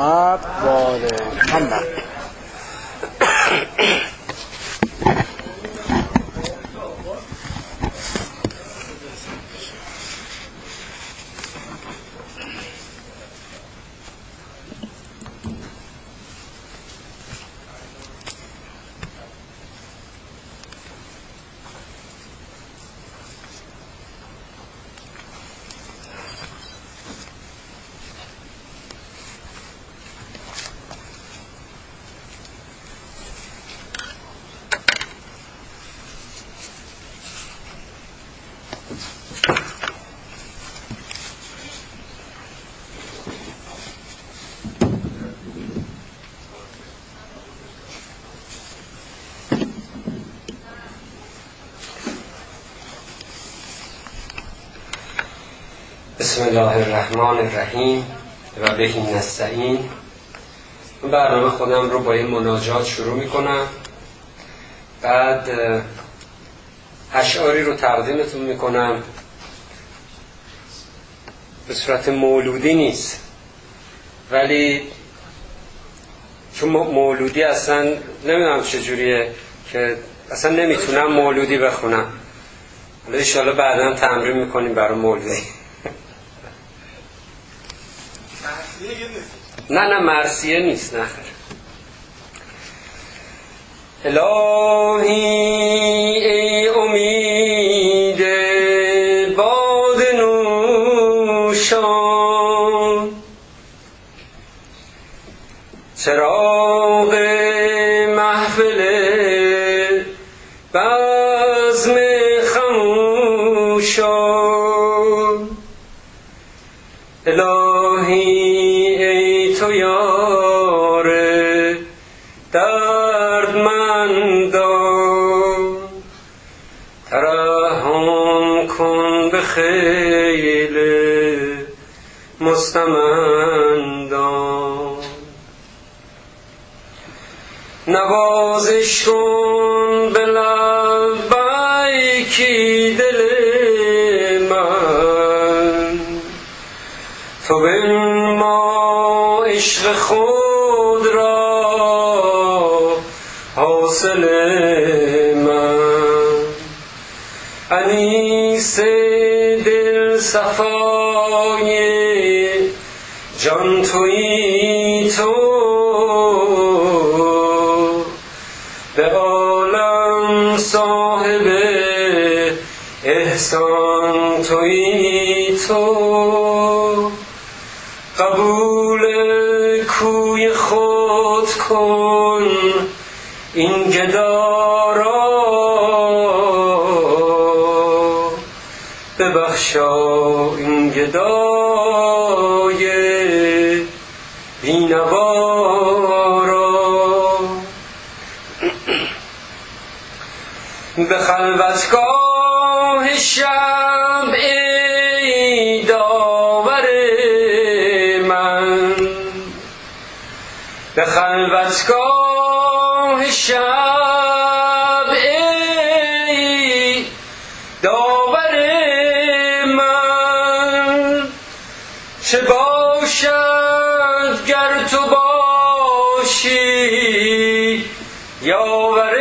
محمد و آل محمد. بسم الله الرحمن الرحیم و به نستعین. برنامه خودم رو با این مناجات شروع میکنم، بعد اشعاری رو تقدیمتون میکنم. به صورت مولودی نیست، ولی چون مولودی اصلا نمیدونم چجوریه که اصلا نمیتونم مولودی بخونم. حالا انشاءالله بعدا تمرین میکنیم برای مولودی. نه مرثیه نیست، نه خیر. الهی ای امید باد نوشان، چراغ محفل بزم خموشان، الهی ای تو یار دردمندان، ترحم کن به خیل مستمندان، نوازش کن به لبیکی دل من، تو بنما عشق خود را حاصل من، انیس دل صفای جان تویی تو، به عالم صاحب احسان تویی تو، قبول کوی خود کن این گدا را، ببخشا این گدای بینوا را. به خلوتگاه شب ای داور من، به خلوتگاه شب ای داور من، چه باشد گر تو باشی یاور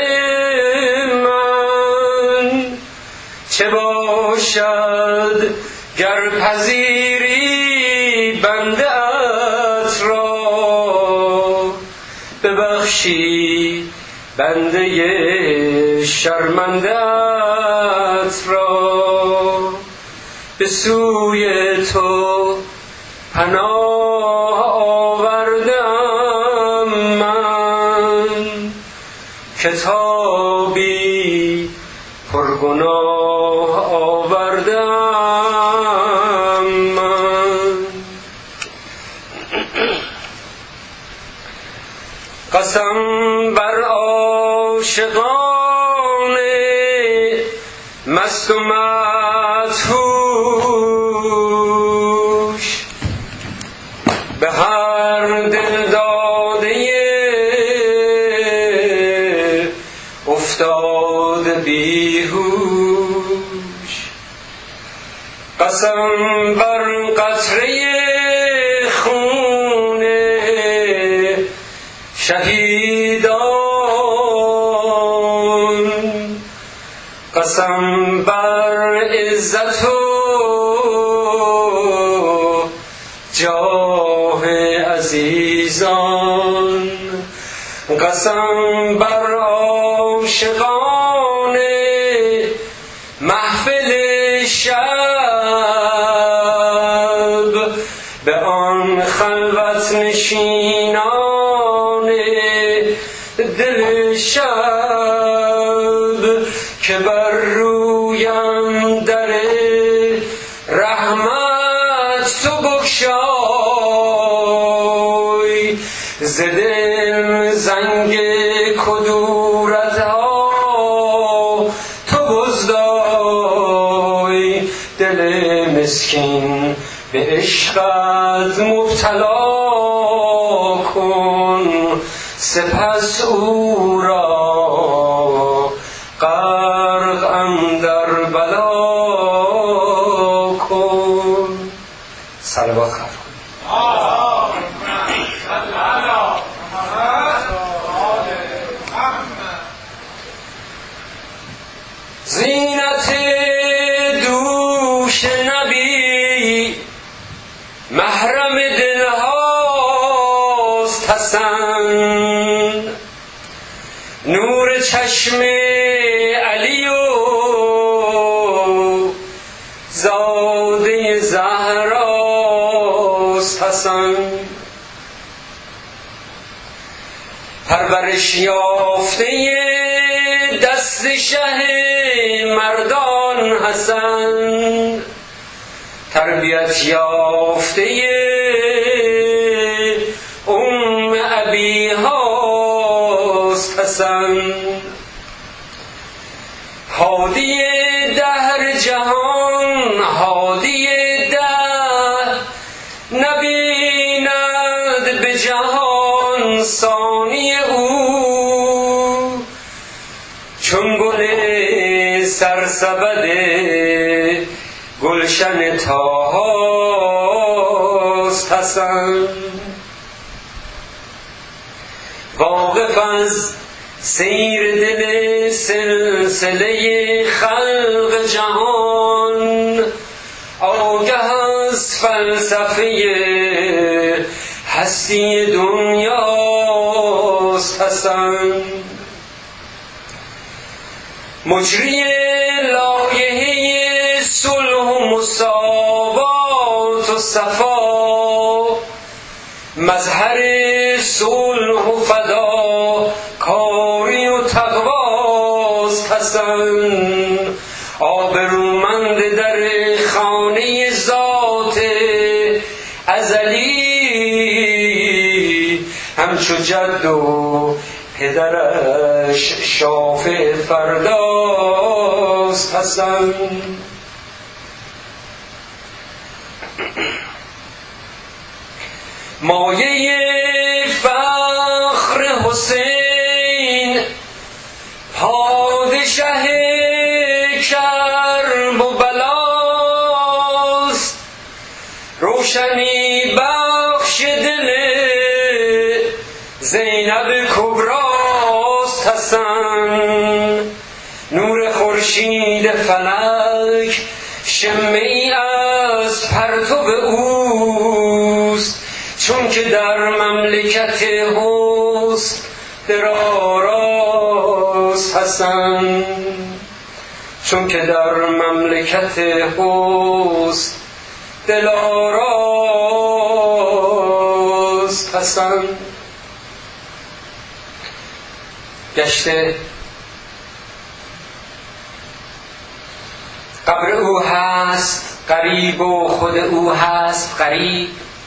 من، چه باشد گر پذیری بنده ات را، ببخشی بنده شرمنده ات را، به سوی تو پناه آوردم من، کتابی پرگناه آوردم من. قسم بر عاشقان مست و مدهوش، به هر دل داده افتاد بیهوش، قسم بر قطره خون شهیدان قسم بر عزت و جاه عزیزان، قسم بر عاشقان محفل شب، به آن خلوت نشینان دل شب که بر رویم در رحمت تو بگشای، ز دل زنگ کدورت ها تو بزدای، دل مسکین به عشقت مبتلا کن، سپس او را غرق اندر بلا کن. صلوات خواهد کن. زینت دوش نبی محرم دلهاست حسن، نور چشم علی و زاده زهراست حسن، پرورش یافته دست شه مردان حسن، تربیت یافته ابی هاست حسن، هادی دهر جهان هادی دهر، نبیند به جهان ثانی او، چون گل سرسبد گلشن طاهاست حسن، واقف از سیر دل سلسله خلق جهان، آگه از فلسفه هستی دنیاست حسن، مجری لایحه صلح و مساوات و صفا، مظهر صلح و فدا کاری و تقواست حسن، آبرومند در خانه ذات ازلی، همچو جد و پدرش شافع فرداست حسن. مایه فخر حسین پادشه کرب و بلاست، روشنی بخش دل زینب کبراست حسن، نور خورشید فلک شمعی از پرتو اوست، چون که در مملکت حسن دراراست حسن، چون که در مملکت حسن دلاراست حسن. گشته قبر او هست قریب و خود او هست قریب،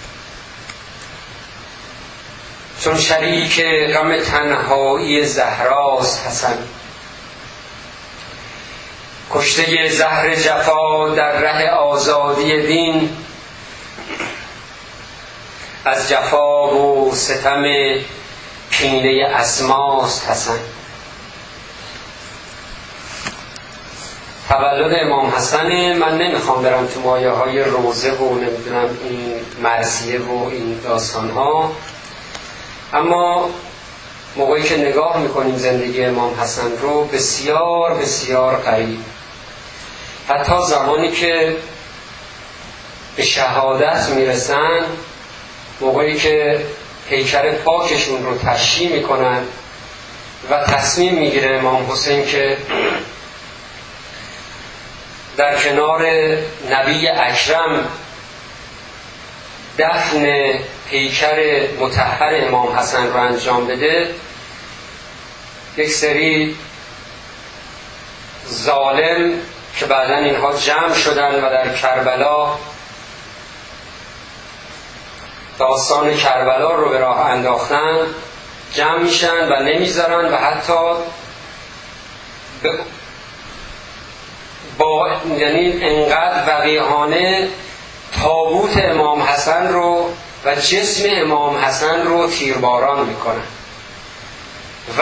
چون شریک غم تنهایی زهراست حسن، کشته زهر جفا در ره آزادی دین، از جفا و ستم کینه اسماست حسن. تولد امام حسن، من نمیخوام برم تو مایه های روزه و نمیدونم این مرثیه و این داستان ها، اما موقعی که نگاه میکنیم زندگی امام حسن رو بسیار بسیار غریب. حتی زمانی که به شهادت میرسن، موقعی که پیکر پاکشون رو تشییع میکنن و تصمیم میگیره امام حسین که در کنار نبی اکرم دفن پیکر مطهر امام حسن رو انجام بده، یک سری ظالم که بعداً اینها جمع شدن و در کربلا داستان کربلا رو به راه انداختن، جمع میشن و نمیذارن و حتی یعنی انقدر وقیحانه تابوت امام حسن رو و جسم امام حسن رو تیرباران میکنن و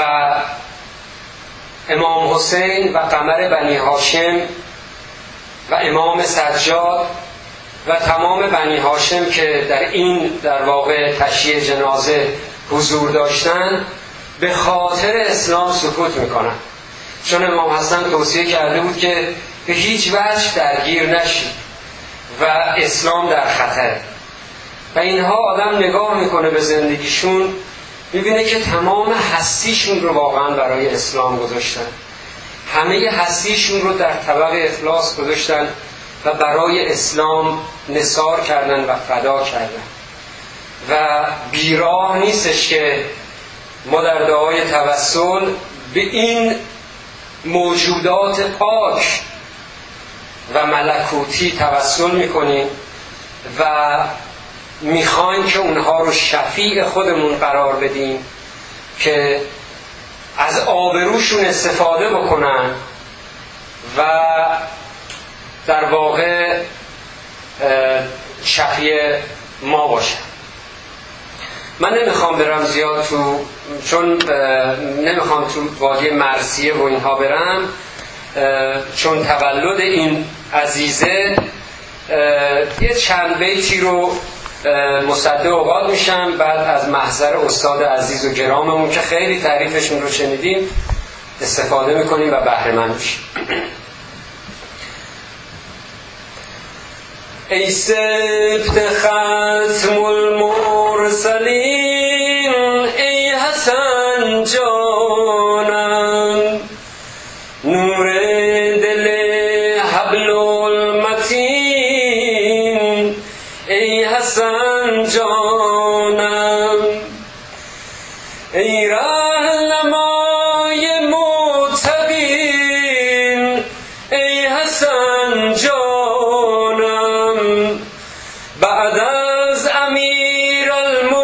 امام حسین و قمر بنی هاشم و امام سجاد و تمام بنی هاشم که در این در واقع تشییع جنازه حضور داشتن به خاطر اسلام سکوت میکنن، چون امام حسن توصیه کرده بود که به هیچ وجه درگیر نشید و اسلام در خطره. و اینها آدم نگاه میکنه به زندگیشون، میبینه که تمام هستیشون رو واقعا برای اسلام گذاشتن، همه هستیشون رو در طبق اخلاص گذاشتن و برای اسلام نثار کردن و فدا کردن. و بیراه نیستش که ما در دعای توسل به این موجودات پاک و ملکوتی توسل میکنیم و میخوایم که اونها رو شفیع خودمون قرار بدیم که از آبروشون استفاده بکنن و در واقع شفیع ما باشن. من نمیخوام برم زیاد تو، چون نمیخوام تو وادی مرثیه و اینها برم، چون تولد این عزیزه یه چند بیتی رو مصدق اوقات میشم بعد از محضر استاد عزیز و گراممون که خیلی تعریفشون رو شنیدیم استفاده میکنیم و بهره مند میشیم. ای سبت ختم المرسلین، ای حسن جانم، نور دل حبل المتین، ای حسن جانم، ای راهنمای متقین، ای حسن جانم، بعد از امیر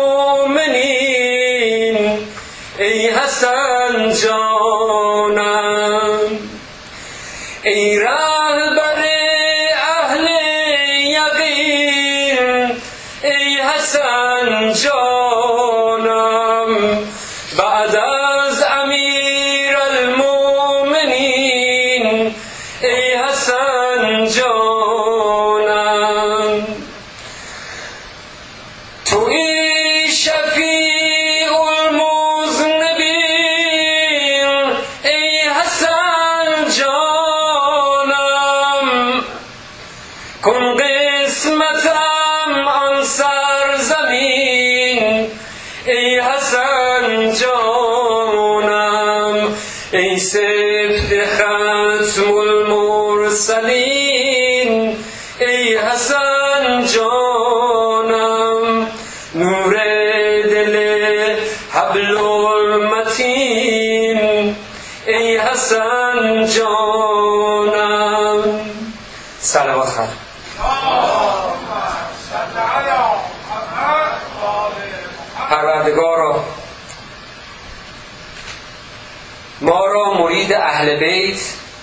المؤمنین، ای حسن جانم، ای رهبر اهل یقین، ای حسن جانم، بعد از امیر المؤمنین، ای حسن جانم، تویی شفیع المذنبین، ای حسن جانم، کن قسمتم آن سرزمین، ای حسن جانم، ای سبت ختم المرسلین، ای حسن جانم، نور دل حبل المتین، ای حسن جانم. صلوات خواهد. پروردگارا ما را مرید اهل بیت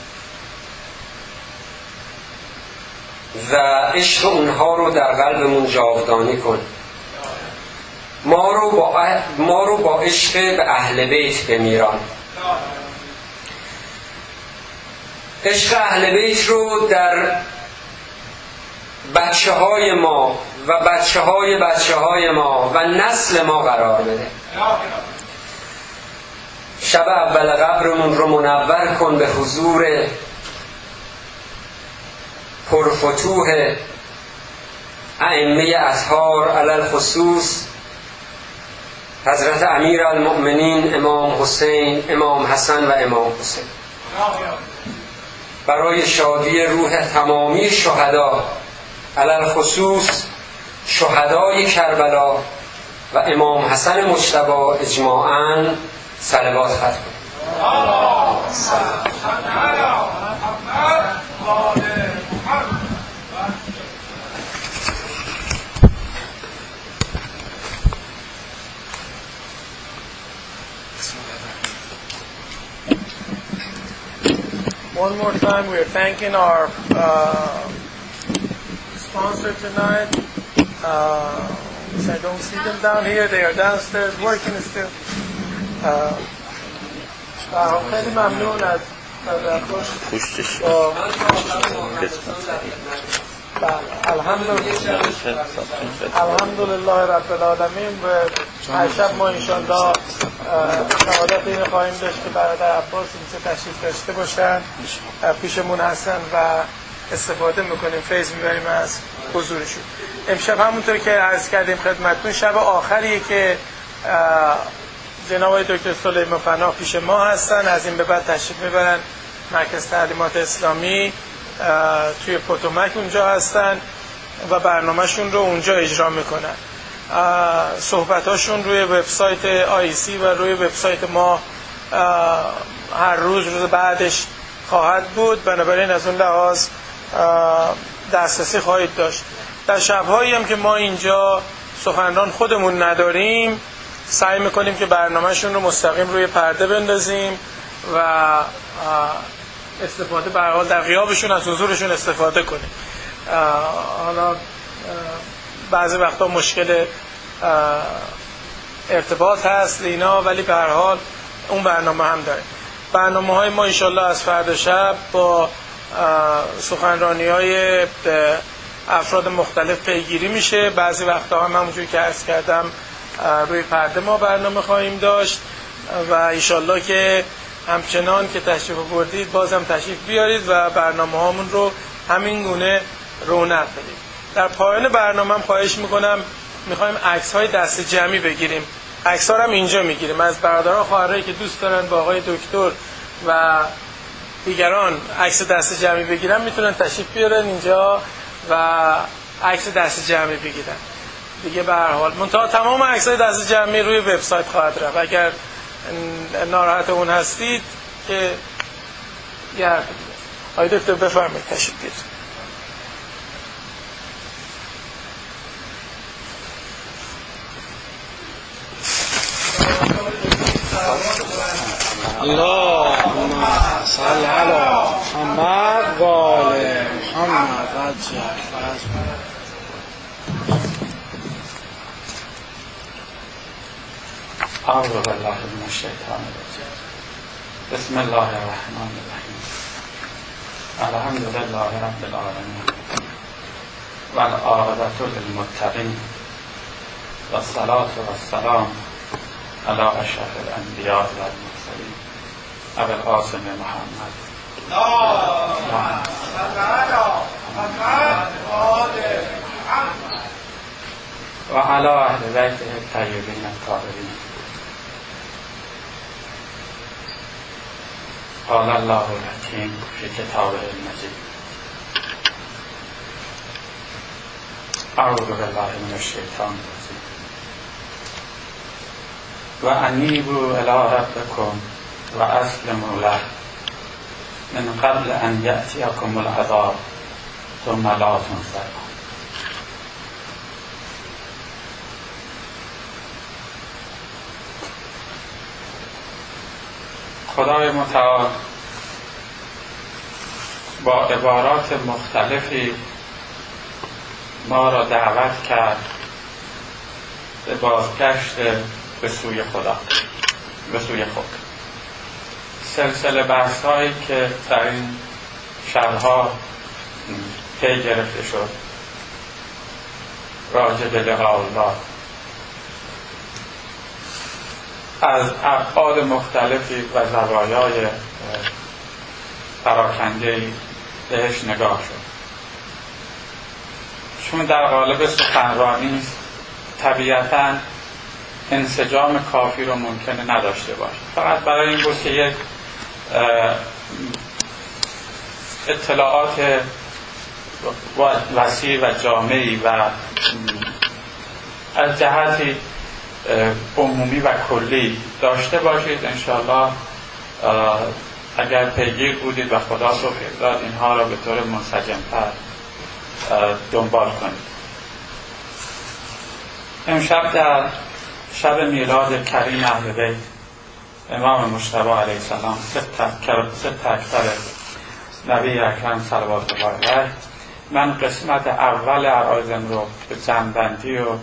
و عشق اونها رو در قلبمون جاودانی کن. ما رو با عشق به اهل بیت بمیران. عشق اهل بیت رو در بچه های ما و بچه های ما و نسل ما قرار بده. شب اول قبرمون رو منور کن به حضور پرفتوح ائمه اطهار علی الخصوص حضرت امیر المؤمنین امام حسین، امام حسن و امام حسین، برای شادی روح تمامی شهدا علی الخصوص شهدای کربلا و امام حسن مجتبی اجماعاً صلوات ختم کنید. One more time, we are thanking our sponsor tonight. I don't see them down here. They are downstairs working still. خیلی ممنون از پوشتش الحمدلله رب العالمین. و هر شب ما انشالله شهادت این خواهیم داشت که برادر عباس اینجا تشریف داشته باشن، پیشمون هستن و استفاده میکنیم، فیض میبریم از حضورشون. امشب همونطور که عرض کردیم خدمتتون شب آخریه که جناب آقای دکتر سلیمان پناه پیش ما هستن. از این به بعد تشریف میبرن مرکز تعلیمات اسلامی توی پوتومک اونجا هستن و برنامهشون رو اونجا اجرا میکنن. صحبتاشون روی وبسایت آیسی و روی وبسایت ما هر روز بعدش خواهد بود، بنابراین از اون لحاظ دسترسی خواهید داشت. در شب‌هایی هم که ما اینجا سخنران خودمون نداریم سعی میکنیم که برنامهشون رو مستقیم روی پرده بندازیم و استفاده به هر حال در غیابشون از حضورشون استفاده کنیم. حالا بعضی وقتا مشکل ارتباط هست اینا، ولی به هر حال اون برنامه هم داریم. برنامه‌های ما انشالله از فردا شب با سخنرانی‌های افراد مختلف پیگیری میشه. بعضی وقتا هم همونجوری که عرض کردم روی پرده ما برنامه خواهیم داشت و انشالله که همچنان که تشریف آوردید بازم تشریف بیارید و برنامه هامون رو همین گونه رونق بدید. در پایان برنامه هم خواهش میکنم میخوایم عکس های دست جمعی بگیریم. عکس ها هم اینجا میگیریم از برادران خواهرایی که دوست دارن با آقای دکتر و دیگران عکس دست جمعی بگیرن میتونن تشریف بیارن اینجا و عکس دست جمعی بگیرن. دیگه به هر حال منتها تمام عکس‌های دست جمعی روی وبسایت خواهد رفت. اگر ناراحت اون هستید که یاد آقای دکتر بفرمایید تشریف بیارید. اللهم صل علی محمد و آل محمد. اعوذ بالله من الشیطان الرجیم. بسم الله الرحمن الرحیم. الحمد لله رب العالمین و العاقبة للمتقین و الصلاة و السلام علی اشرف الانبیاء و المرسلین ابی القاسم محمد و علی اهل بیته الطیبین الطاهرین. قال الله الحکیم فی کتابه المجید. اعوذ بالله من الشیطان الرجیم. و انیبوا الی ربکم و اسلموا له من قبل ان یأتیکم العذاب ثم لا تنصرون. خدای متعال با عبارات مختلفی ما را دعوت کرد به بازگشت به سوی خدا، به سوی خود. سلسله بحث‌هایی که در این شب‌ها پی گرفته شد راجع به لقاء الله از ابعاد مختلفی و زوایای پراکنده‌ای بهش نگاه شد. چون در قالب سخنرانی طبیعتاً انسجام کافی رو ممکنه نداشته باشه، فقط برای این بود که یک اطلاعات وسیع و جامعی و از جهتی عمومی و کلی داشته باشید. انشاءالله اگر پیگیر بودید و خدا توفیق داد اینها را به طور منسجم‌تر دنبال کنید. امشب در شب میلاد کریم اهل بیت امام مجتبی علیه السلام، سه تکبر نبی اکرم صلوات الله علیه، من قسمت اول عرایزم رو به جمع‌بندی و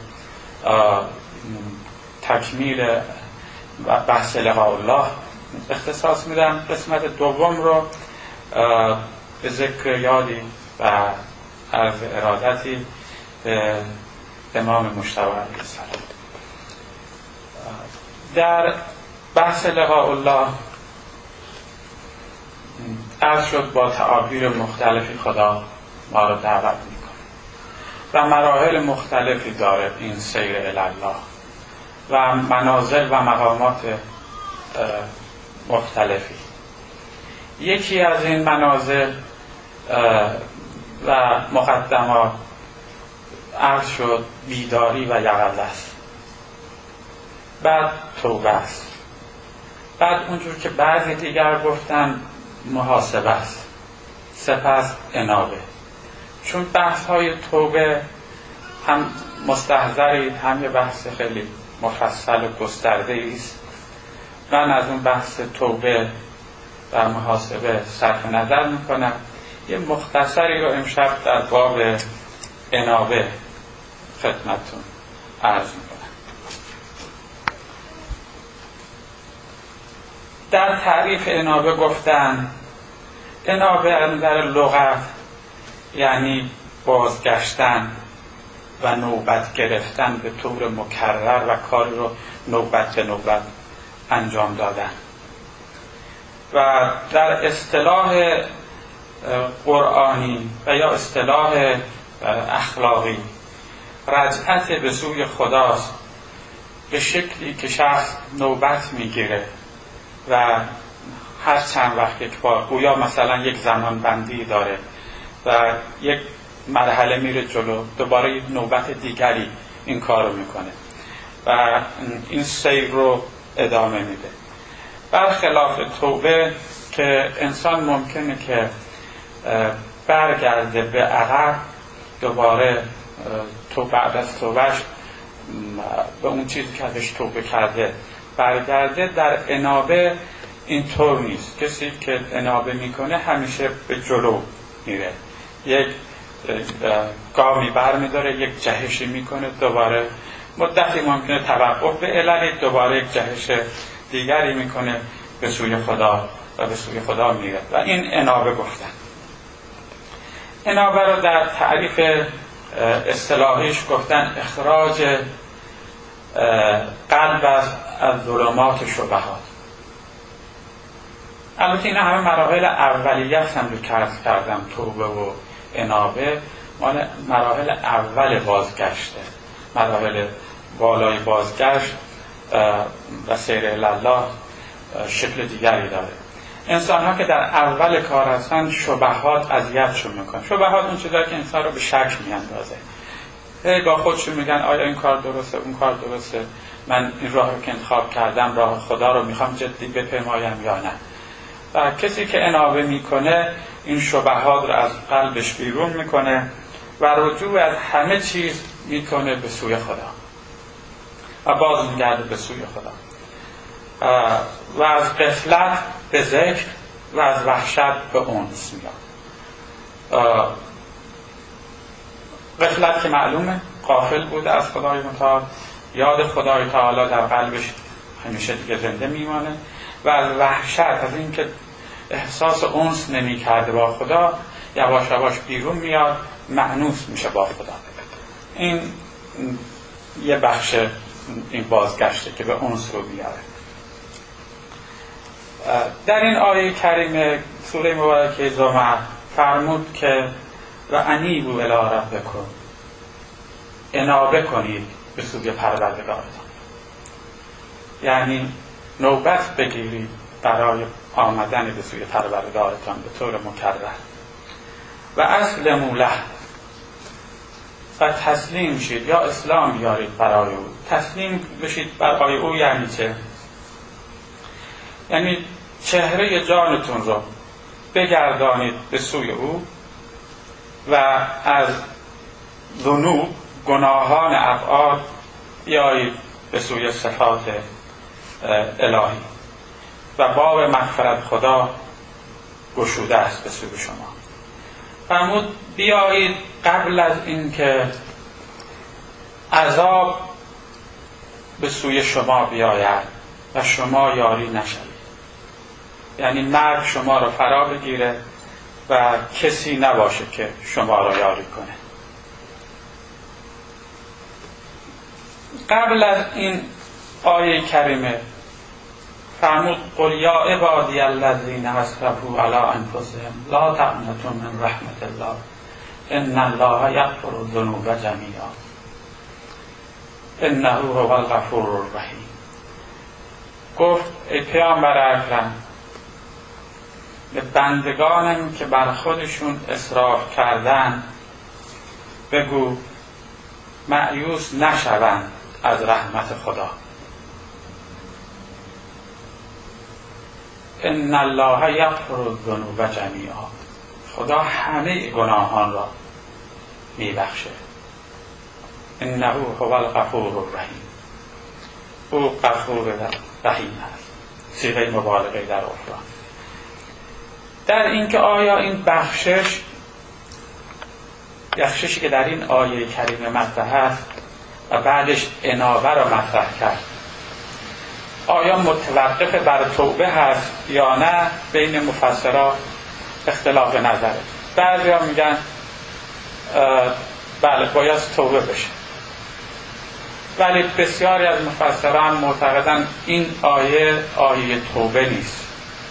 تکمیل بحث لقاء الله اختصاص میدم. قسمت دوم رو به ذکر یادی و عرض ارادتی به امام مجتبی علیه السلام. در بحث لقاء الله عرض شد با تعابیر مختلفی خدا ما رو دعوت میکنه و مراحل مختلفی داره این سیر الله و منازل و مقامات مختلفی. یکی از این منازل و مقدمات عرض شد بیداری و یقظه است، بعد توبه است، بعد اونجور که بعضی دیگر گفتن محاسبه است، سپس انابه. چون بحث های توبه هم مستحضری هم یه بحث خیلی مفصل و گسترده است، من از اون بحث توبه و محاسبه صرف نظر میکنم. یه مختصری رو امشب در باب انابه خدمتتون عرض میکنم. در تعریف انابه گفتن انابه در لغت یعنی بازگشتن و نوبت گرفتن به طور مکرر و کاری رو نوبت به نوبت انجام دادن. و در اصطلاح قرآنی و یا اصطلاح اخلاقی رجعت به سوی خداست به شکلی که شخص نوبت میگیره و هر چند وقت یک بار، گویا مثلا یک زمان بندی داره و یک مرحله میره جلو، دوباره یک نوبت دیگری این کار رو میکنه و این سیر رو ادامه میده. برخلاف توبه که انسان ممکنه که برگرده به عقب، دوباره تو بعد از توبهش به اون چیزی که ازش توبه کرده برگرده. در انابه اینطور نیست. کسی که انابه میکنه همیشه به جلو میره، یک گامی بر میداره، یک جهشی میکنه، دوباره مدتی ممکنه توقف به علل، دوباره یک جهش دیگری میکنه به سوی خدا و به سوی خدا میره و این انابه گفتن. انابه رو در تعریف اصطلاحیش گفتن اخراج قلب از ظلمات شبهات. البته این همه مراحل اولیت هم رو کردم، توبه و انابه مال مراحل اول بازگشته. مراحل بالای بازگشت و سیر الله شکل دیگری داره. انسان ها که در اول کار هستن شبهات اذیتشون میکنه. شبهات اون چیزایی که انسان رو به شک میاندازه. با خودشون میگن آیا این کار درسته، اون کار درسته، من این راه رو که انتخاب کردم راه خدا رو میخوام جدی بپیمایم یا نه. و کسی که انابه میکنه این شبهات رو از قلبش بیرون میکنه و رجوع از همه چیز میکنه به سوی خدا و باز میگرده به سوی خدا و از غفلت به ذکر و از وحشت به انس میاد. غفلت که معلومه، غافل بوده از خدای متعال، یاد خدای تعالی در قلبش همیشه دیگه زنده میمانه و از وحشت، از اینکه احساس انس نمی کرده با خدا، یواش یواش بیرون میاد، مأنوس میشه با خدا. این یه بخش این بازگشته که به انس رو بیاره. در این آیه کریمه سوره مبارکه زمر فرمود که و انیبوا الی ربکم، انابه کنید به سوی پروردگارتان، یعنی نوبت بگیرید برای آمدن به سوی پروردگارتان به طور مکرر و اسلموا له، و تسلیم شید یا اسلام بیارید برای او. تسلیم بشید برای او یعنی چه؟ یعنی چهره جانتون رو بگردانید به سوی او و از ذنوب، گناهان افعال بیایید به سوی صفات الهی و باب مغفرت خدا گشوده است به سوی شما. فرمود بیایید قبل از اینکه عذاب به سوی شما بیاید و شما یاری نشوید، یعنی مرگ شما را فرا بگیره و کسی نباشه که شما را یاری کنه. قبل از این آیه کریمه فرمود قل یا عبادی الذین اسرفوا علی انفسهم لا تقنطوا من رحمت الله ان الله یغفر الذنوب جمیعا انه هو الغفور الرحیم. گفت ای پیامبر اکرم به بندگانم که بر خودشون اسراف کردن بگو مایوس نشوند از رحمت خدا. ان الله یغفر الذنوب جمیعا، خدا همه گناهان را میبخشه. انه هو الغفور الرحیم، او غفور رحیم است. صیغه مبالغه در قرآن. در اینکه آیا این بخششی که در این آیه کریمه مطرح است و بعدش انابه را مطرح کرد، آیا متوقف بر توبه هست یا نه، بین مفسرها اختلاف نظره. بعضیا میگن بله باید توبه بشه، ولی بسیاری از مفسران معتقدن این آیه توبه نیست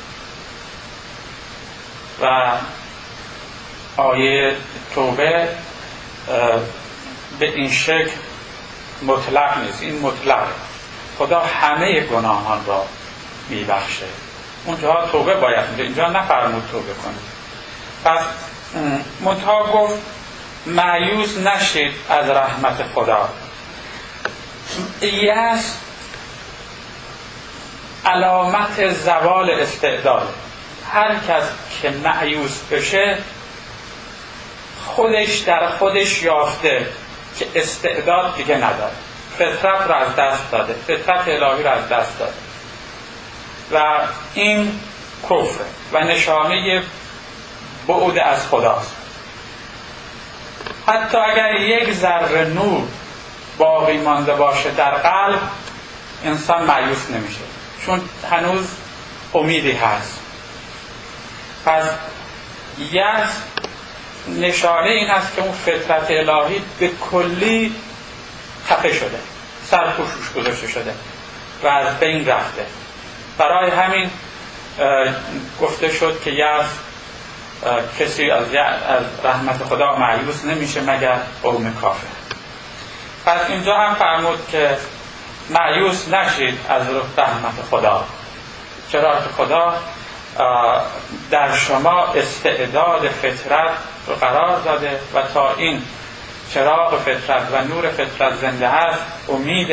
و آیه توبه به این شکل مطلق نیست. این مطلق خدا همه گناهان را میبخشه. اونجا توبه باید میگه، اینجا نفرمود توبه کنید. پس منتها گفت مایوس نشید از رحمت خدا. یأس علامت زوال استعداد. هر کس که مایوس بشه در خودش یافته که استعداد دیگه نداره، فطرت را از دست داده، فطرت الهی را از دست داده و این کفر و نشانه بعد از خداست. حتی اگر یک ذره نور باقی مانده باشه در قلب، انسان مایوس نمیشه، چون هنوز امیدی هست. پس یأس نشانه این است که اون فطرت الهی به کلی تپه شده، سرپوشش گذاشته شده و از بین رفته. برای همین گفته شد که یأس کسی از رحمت خدا مایوس نمیشه مگر قوم کافر. پس اینجا هم فرمود که مایوس نشید از رحمت خدا، چرا که خدا در شما استعداد فطرت رو قرار داده و تا این چراغ فطرت و نور فطرت زنده است، امید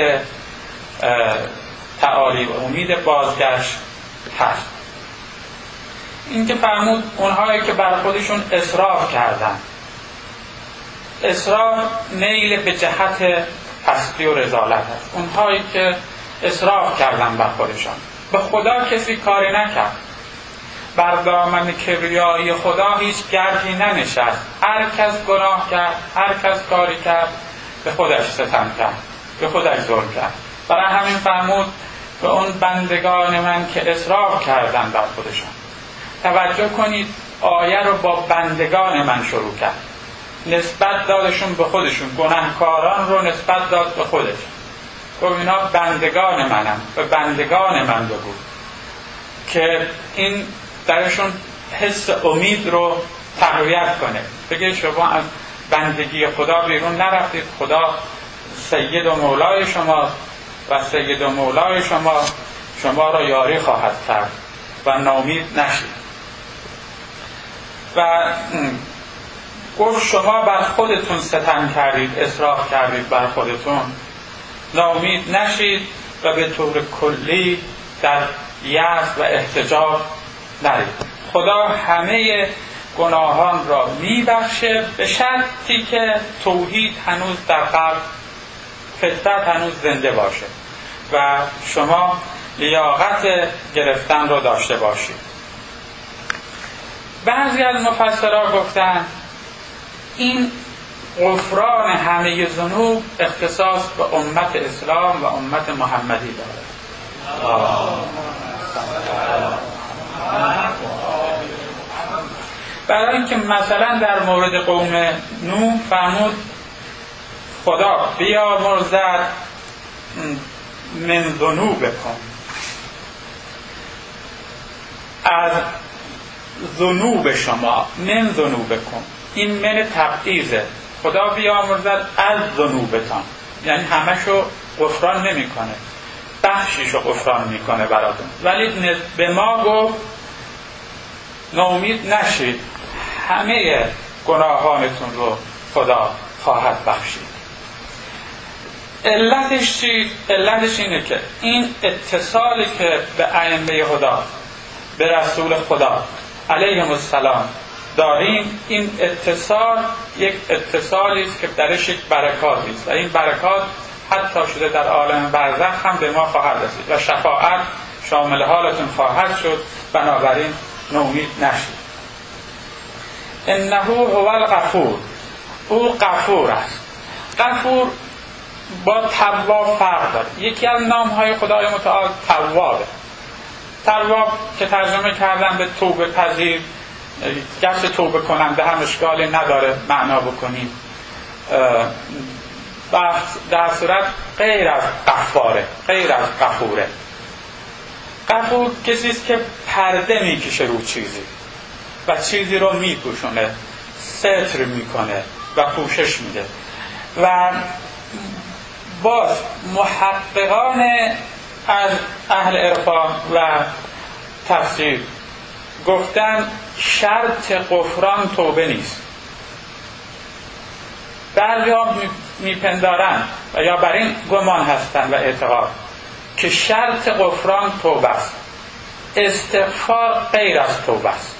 تعالی و امید بازگشت هست. این که فرمود اونهایی که بر خودشون اسراف کردن، اسراف نیل به جهت پستی و رذالت هست. اونهایی که اسراف کردن بر خودشان، به خدا کسی کاری نکرد، بر دامن کبریایی خدا هیچ گردی ننشست. هر کس گناه کرد، هر کس کاری کرد، به خودش ستم کرد، به خودش ظلم کرد. برای همین فرمود به اون بندگان من که اسراف کردن بر خودشان. توجه کنید آیه رو با بندگان من شروع کرد، نسبت دادشون به خودشون، گناهکاران رو نسبت داد به خودش. گفت اینا بندگان منم، به بندگان من بگو. که این درشون حس امید رو تقویت کنه. بگه شما از بندگی خدا بیرون نرفتید، خدا سید و مولای شما و سید و مولای شما را یاری خواهد کرد و ناامید نشید. و گفت شما بر خودتون ستم کردید، اصراف کردید بر خودتون، ناامید نشید و به طور کلی در یأس و احتجاج نرید. خدا همه گناهان را میبخشه به شرطی که توحید هنوز در قلب، فطرت هنوز زنده باشه و شما لیاقت گرفتن رو داشته باشید. بعضی از مفسرها گفتن این غفران همه ذنوب اختصاص به امت اسلام و امت محمدی داره. برای اینکه مثلا در مورد قوم نوح فرمود خدا بیامرزد من ذنوبکم، از ذنوب شما، من ذنوبکم، این من تبعیضه. خدا بیامرزد از ذنوبتان، یعنی همشو غفران نمی کنه، بخشیشو غفران میکنه براتون، ولی به ما گفت ناامید نشید، همه گناهانتون رو خدا خواهد بخشید. علتش چی؟ علتش اینه که این اتصالی که به ائمه خدا، به رسول خدا علیهم السلام داریم، این اتصال یک اتصالی است که درش یک برکاتی است و این برکات حتی شده در عالم برزخ هم به ما خواهد رسید و شفاعت شامل حالتون خواهد شد. بنابراین ناامید نشید. انه هو الغفور، او غفور است. غفور با تواب فرق داره. یکی از نامهای خدای متعال توابه. تواب که ترجمه کردن به توبه پذیر، گشت توبه کننده هم اشکالی نداره معنا بکنیم، در صورت غیر از غفاره، غیر از غفوره. غفور کسی است که پرده میکشه رو چیزی و چیزی رو میپوشونه، ستر میکنه و پوشش میده. و باز محققان از اهل عرفان و تفسیر گفتن شرط غفران توبه نیست. بعضی‌ها میپندارن و یا بر این گمان هستن و اعتقاد که شرط غفران توبه است، استغفار غیر از توبه است،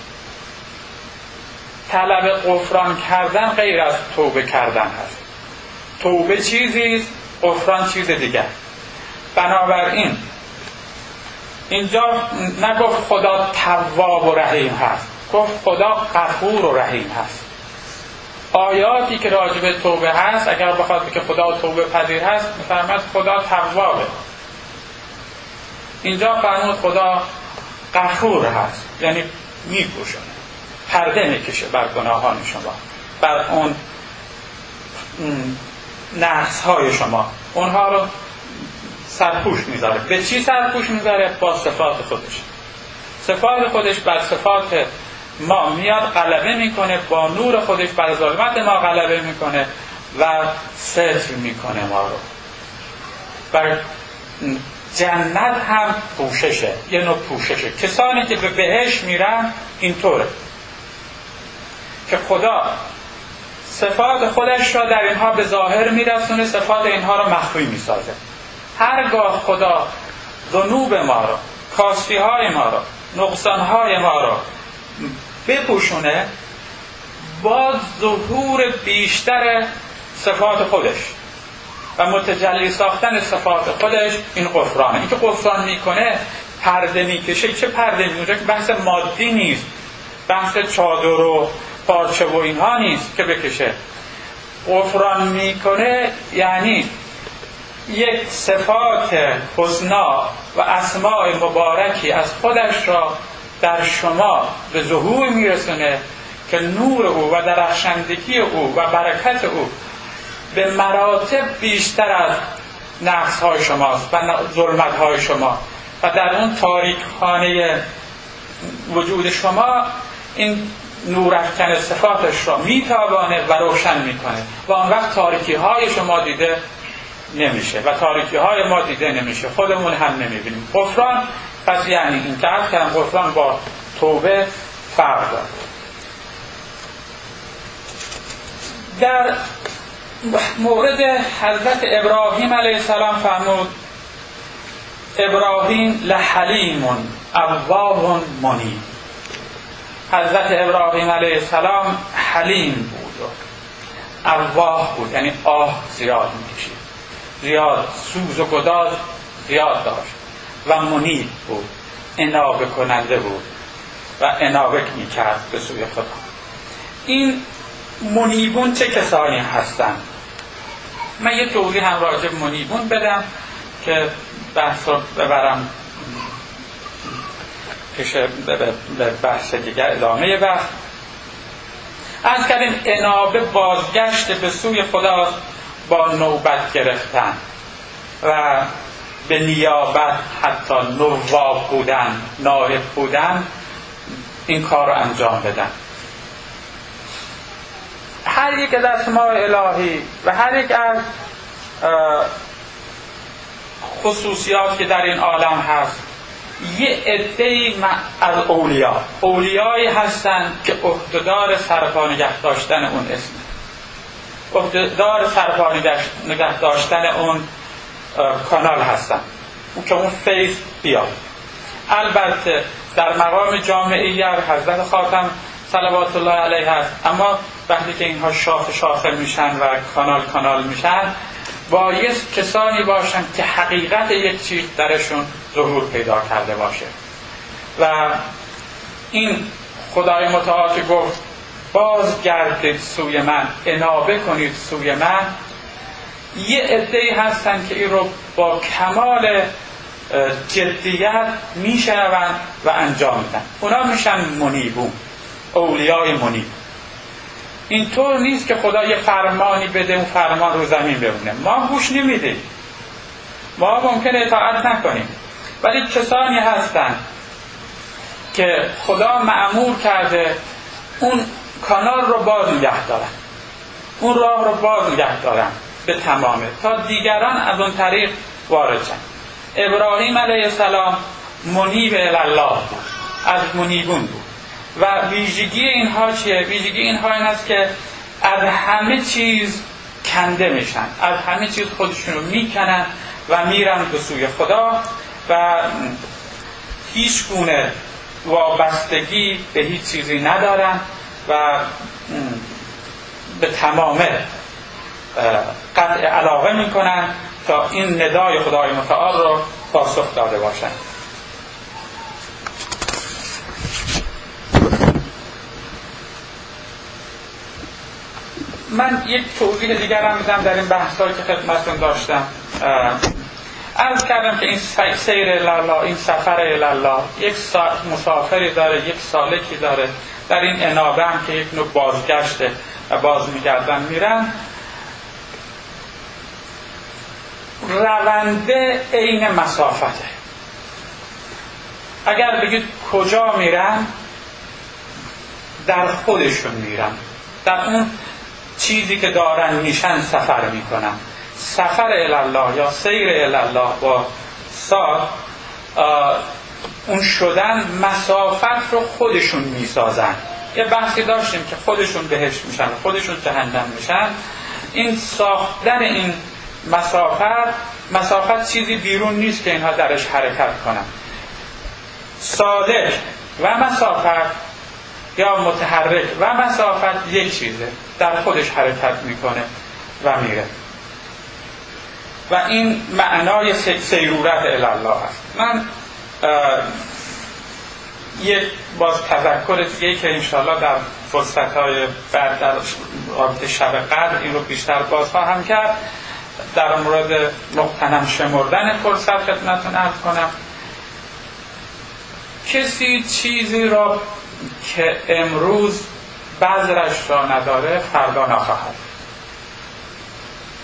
طلب غفران کردن غیر از توبه کردن هست. توبه چیزی، غفران چیز دیگر. بنابراین اینجا نگفت خدا تواب و رحیم هست، گفت خدا غفور و رحیم هست. آیاتی که راجع به توبه هست، اگر بخواد که خدا توبه پذیر هست، می‌فرماید خدا توابه. اینجا فرمود خدا غفور هست، یعنی میپوشونه، پرده میکشه بر گناهان شما، بر اون نقص‌های شما، اونها رو سرپوش میذاره. به چی سرپوش میذاره؟ با صفات خودش. صفات خودش بر صفات ما میاد غلبه میکنه، با نور خودش بر ظلمت ما غلبه میکنه و ستر میکنه ما رو. بر جنت هم پوششه، یه نوع پوششه. کسانی که به بهشت میرن اینطوره که خدا صفات خودش را در اینها به ظاهر میرسونه، صفات اینها را مخفی میسازه. هرگاه خدا ذنوب ما را، کاسی‌های ما را، نقصان‌های ما را بپوشونه، با ظهور بیشتر صفات خودش و متجلی ساختن صفات خودش، این غفرانه. این که غفران میکنه پرده میکشه. چه پرده میکشه؟ که بحث مادی نیست، بحث چادر و پارچه و اینها نیست که بکشه. غفران میکنه یعنی یک صفات حسنا و اسماء مبارکی از خودش را در شما به ظهور میرسونه که نور او و درخشندگی او و برکت او به مراتب بیشتر از نقص‌های شماست و ظلمت‌های شما و در اون تاریک خانه وجود شما این نورافکن صفاتش را میتابانه و روشن میکنه و آن وقت تاریکی های شما دیده نمیشه و تاریکی های ما دیده نمیشه، خودمون هم نمیبینیم. غفران پس یعنی این که عرض کردم غفران با توبه فرق داره. در مورد حضرت ابراهیم علیه السلام فرمود ابراهیم لحلیم اواه منیب. حضرت ابراهیم علیه السلام حلیم بود، اواه بود، یعنی آه زیاد میکشید، زیاد سوز و گداز زیاد داشت و منیب بود، انابه کننده بود و انابه میکرد به سوی خدا. این منیبون چه کسانی هستن؟ من یه توضیح هم راجع به منیبون بدم که بحث رو ببرم پیش به بحث دیگر، ادامه بحث. از کردیم انابه بازگشت به سوی خدا با نوبت گرفتن و به نیابت حتی نواب بودن، نائب بودن، این کار رو انجام بدن. هر یک از اسماء الهی و هر یک از خصوصیات که در این عالم هست، یه عده‌ای از اولیایی هستن که عهده‌دار سرپا نگه داشتن اون اسم، عهده‌دار سرپا نگه داشتن اون کانال هستن که اون فیض بیاد. البته در مقام جامعیت حضرت خاتم صلوات الله علیه هست، اما وقتی که اینها شاخه میشن و کانال میشن، باید کسانی باشن که حقیقت یک چیز درشون ظهور پیدا کرده باشه. و این خدای متعال که گفت بازگردید سوی من، انابه کنید سوی من، یه عده‌ای هستن که این رو با کمال جدیت میشنون و انجام میدن. اونا میشن منیبون، اولیای منیب. اینطور نیست که خدا یه فرمانی بده اون فرمان رو زمین بمونه، ما گوش نمیدیم، ما ممکنه اطاعت نکنیم، ولی کسانی هستن که خدا مأمور کرده اون کانال رو باز نگه دارن، اون راه رو باز نگه دارن به تمامه تا دیگران از اون طریق وارد شن. ابراهیم علیه السلام منیب الله بود، از منیبون بود. و ویژگی اینها چیه؟ ویژگی اینها این است که از همه چیز کنده میشن، از همه چیز خودشون رو میکنن و میرن به سوی خدا و هیچ گونه وابستگی به هیچ چیزی ندارن و به تمامه قطع علاقه میکنن تا این ندای خدای متعال رو پاسخ داده باشن. من یک توضیح دیگر هم میدم در این بحثایی که خدمتتون داشتم. عرض کردم که این سیر الله، این سفر الله، یک مسافری داره، یک سالکی داره. در این انابه هم که یک نوع بازگشته و باز میگردن میرن، رونده عین مسافته. اگر بگید کجا میرن، در خودشون میرن، در اون چیزی که دارن میشن سفر میکنن. سفر الله یا سیر الله با صاد، اون شدن مسافت رو خودشون میسازن. یه بحثی داشتیم که خودشون بهشت میشن، خودشون جهنم میشن. این ساختن این مسافت چیزی بیرون نیست که اینها درش حرکت کنن. سالک و مسافت یا متحرک و مسافت یک چیزه، در خودش حرکت میکنه و میره. و این معنای سیرورت الله هست. من یک باز تذکر دیگه که انشاءالله در فرصتهای بعد در رابطه شب قدر این رو بیشتر باز خواهم کرد، در مورد مغتنم شمردن فرصت خدمتتون عرض کنم. کسی چیزی را که امروز بذرش را نداره فردا نخواهد.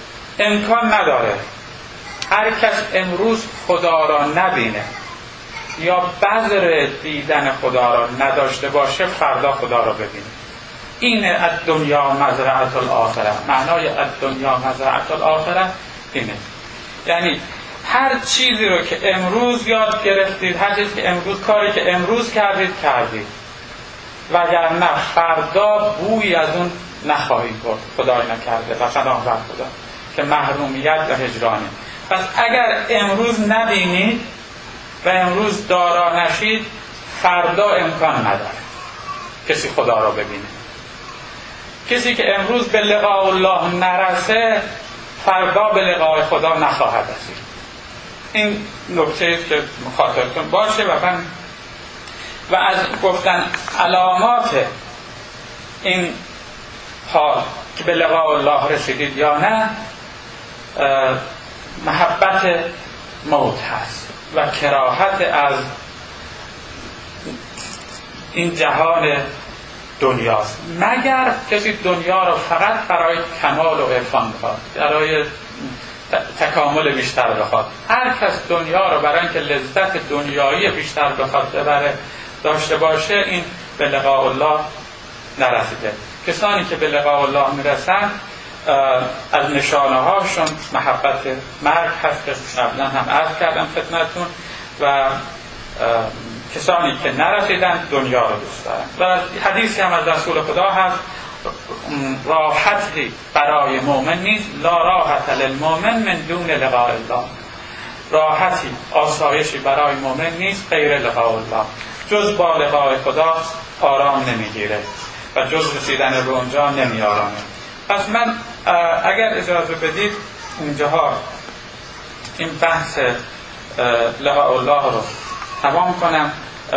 امکان نداره هر کس امروز خدا را نبینه یا بذر دیدن خدا را نداشته باشه فردا خدا را ببینه. این الدنیا مزرعة الاخره، معنای الدنیا مزرعة الاخره اینه. یعنی هر چیزی رو که امروز یاد گرفتید، هر چیزی که امروز، کاری که امروز کردید وگرنه فردا بویی از اون نخواهید برد، خدای نکرده و پناه بر خدا که محرومیت و هجرانه. پس اگر امروز نبینید و امروز دارا نشید، فردا امکان نداره کسی خدا را ببینه. کسی که امروز به لقاء الله نرسه، فردا به لقاء خدا نخواهد رسید. این نکته که مخاطبتون باشه. و از گفتن علامات این حال که به لقاء الله رسیدید یا نه، محبت موت هست و کراهت از این جهان دنیاست. مگر کسی دنیا را فقط برای کمال و عرفان بخواد، برای تکامل بیشتر بخواد. هر کس دنیا را برای اینکه لذت دنیایی بیشتر بخواد ببره داشته باشه، این به لقاء الله نرسیده. کسانی که به لقاء الله میرسن، از نشانه هاشون محبت مرگ هست که قبلا هم عرض کردم خدمتتون، و کسانی که نرسیدن دنیا رو دوست دارن. و حدیثی هم از رسول خدا هست: راحتی برای مؤمن نیست، لا راحت للمؤمن من دون لقاء الله. راحتی، آسایشی برای مؤمن نیست غیر لقاء الله. جز با لقاء خدا آرام نمیگیره و جز رسیدن به اونجا نمی آرامه. پس من اگر اجازه بدید اینجاها این بحث لقاء الله رو تمام کنم.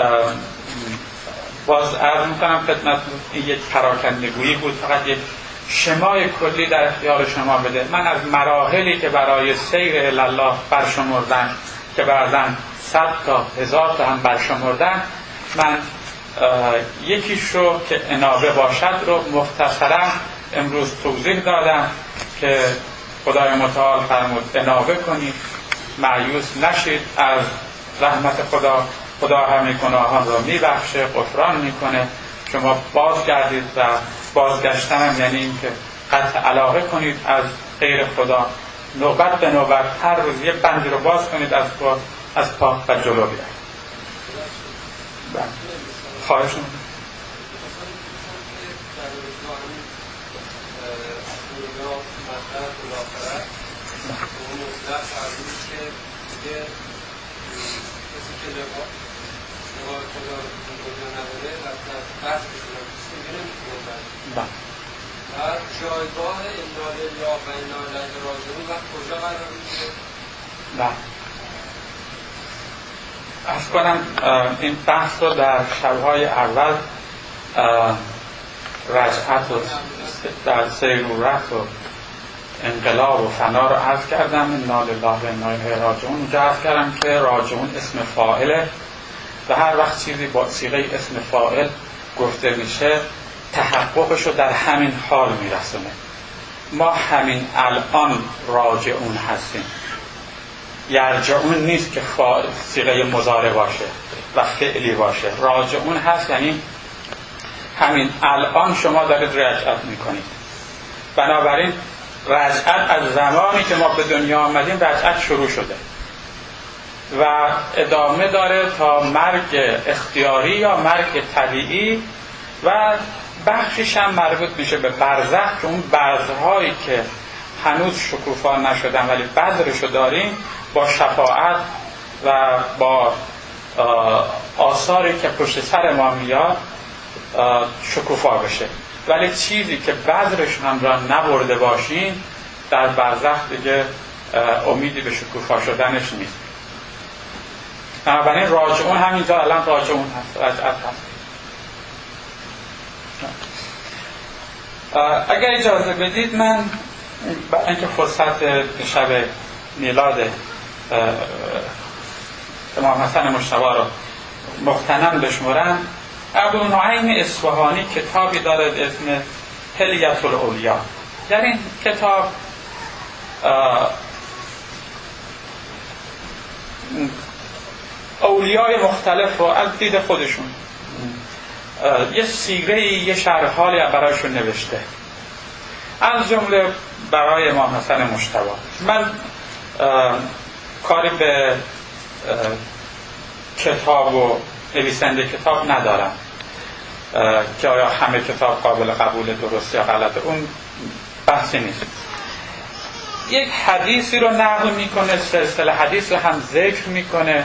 باز عرض میکنم خدمتتون این یک پراکندگویی بود، فقط یک شمای کلی در اختیار شما بده. من از مراحلی که برای سیر الی الله برشمردن، که بعضا 100 تا 1000 تا هم برشمردن، من یکیش رو که انابه باشد رو مختصرا امروز توضیح دادم که خدای متعال فرمود انابه کنید، مایوس نشید از رحمت خدا. خدا همه گناهان را میبخشه، غفران میکنه. شما بازگردید و بازگشتن هم یعنی این که قطع علاقه کنید از غیر خدا. نوبت به نوبت هر روز یه بندی رو باز کنید از پا و جلو بیایید. خواهش میکنم. جایگاه انا لله و انا الیه راجعون و کجا قرار میگیره؟ نه عرض کنم این بحث رو در شبهای اول رجعت و در سیرورت و انقلاب و فنا رو عرض کردم. انا لله و انا الیه راجعون. اونجا عرض کردم که راجعون اسم فاعله و هر وقت چیزی با صیغه اسم فاعل گفته میشه تحققش رو در همین حال میرسونه. ما همین الان راجعون هستیم. یرجعون نیست که صیغه مضارع باشه و فعلی باشه. راجعون هست یعنی همین الان شما دارید رجعت میکنید. بنابراین رجعت از زمانی که ما به دنیا آمدیم رجعت شروع شده و ادامه داره تا مرگ اختیاری یا مرگ طبیعی و بخشش هم مربوط میشه به برزخ، که اون بذرهایی که هنوز شکوفا نشدن ولی بذرشو داریم با شفاعت و با آثاری که پشت سر ما میاد شکوفا بشه. ولی چیزی که بذرش هم را نبرده باشین در برزخ دیگه امیدی به شکوفا شدنش نیست. بنابراین راجعون همینجا الان راجعون هست، رجعت هست. اگر اجازه بدید من برای اینکه فرصت شب میلاد امام حسن مجتبی رو مغتنم بشمرم، ابو نعیم اصفهانی کتابی داره به اسم حلیة الاولیا. در این کتاب اولیای مختلف رو از دید خودشون یه سیره، یه شرح حالی برایشون نوشته، از جمله برای امام حسن مجتبی. من کاری به کتاب و نویسنده کتاب ندارم که آیا همه کتاب قابل قبول درست یا غلطه، اون بحثی نیست. یک حدیثی رو نقل میکنه، سلسله حدیث رو هم ذکر میکنه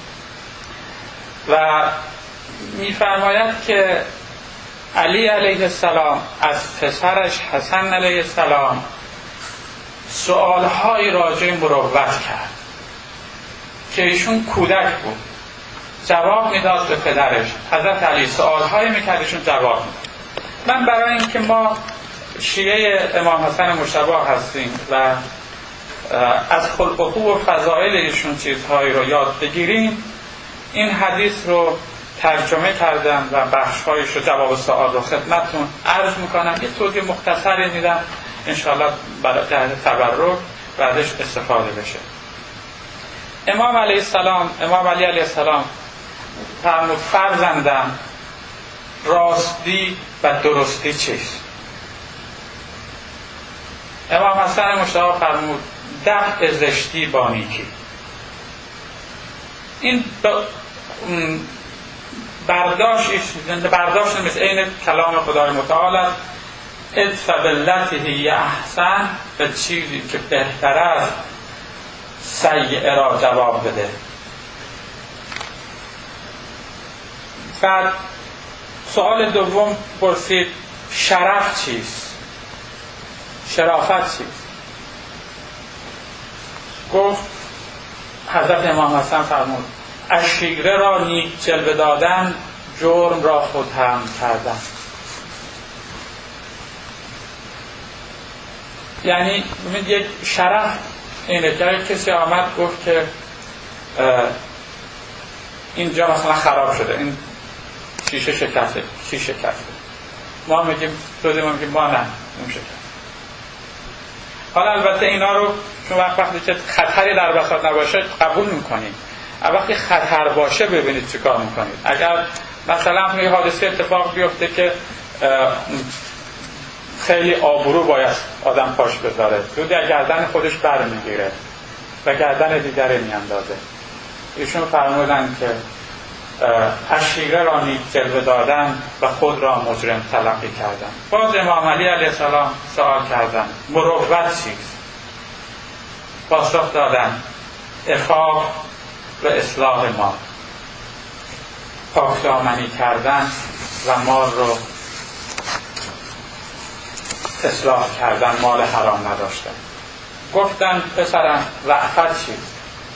و میفرماید که علی علیه السلام از پسرش حسن علیه السلام سؤالهای راجع مروت کرد که ایشون کودک بود، جواب میداد به پدرش. حضرت علی سؤالهای میکرد، ایشون جواب میداد. من برای اینکه ما شیعه امام حسن مجتبی هستیم و از خلق و خو و فضائل ایشون چیزهایی رو یاد بگیریم، این حدیث رو ترجمه کردم و بخش‌هایش رو، جواب سوال رو خدمتتون عرض میکنم. یه توضیح مختصری میدم انشاءالله برای جهت تبرک بعدش استفاده بشه. امام علی علیه السلام فرمود فرزندم راستی و درستی چیست؟ امام حسن مجتبی فرمود دفع زشتی با نیکی. این برداشت مثل این کلام خدای متعال است: ادفع باللتی هی احسن، به چیزی که بهتر است سیئه را جواب بده. بعد سوال دوم پرسید شرف چیست؟ شرافت چیست؟ گفت حضرت امام حسن فرمود عشیره را نیک جلوه دادن، جرم را خود هم کردن. یعنی یک شرف اینه که کسی آمد گفت که اینجا مثلا خراب شده، این شیشه شکسته، ما میگیم ما نه اون شکست. حالا البته اینا رو چون وقتی که خطری در بساط نباشه قبول میکنیم، وقتی خطر باشه ببینید چیکار میکنید. اگر مثلا یه حادثه اتفاق بیفته که خیلی آبرو باید آدم پاش بذاره، دودی از گردن خودش بر میگیره و گردن دیگری میاندازه. ایشون فرمودن که عشیره را نیک جلوه دادن و خود را مجرم تلقی کردن. باز امام علی علیه السلام سوال کردن مروت چیست؟ پاسخ دادن عفاف و اصلاح مال، پاکدامنی کردن و مال رو اصلاح کردن، مال حرام نداشتن. گفتن پسرم رأفت چیست؟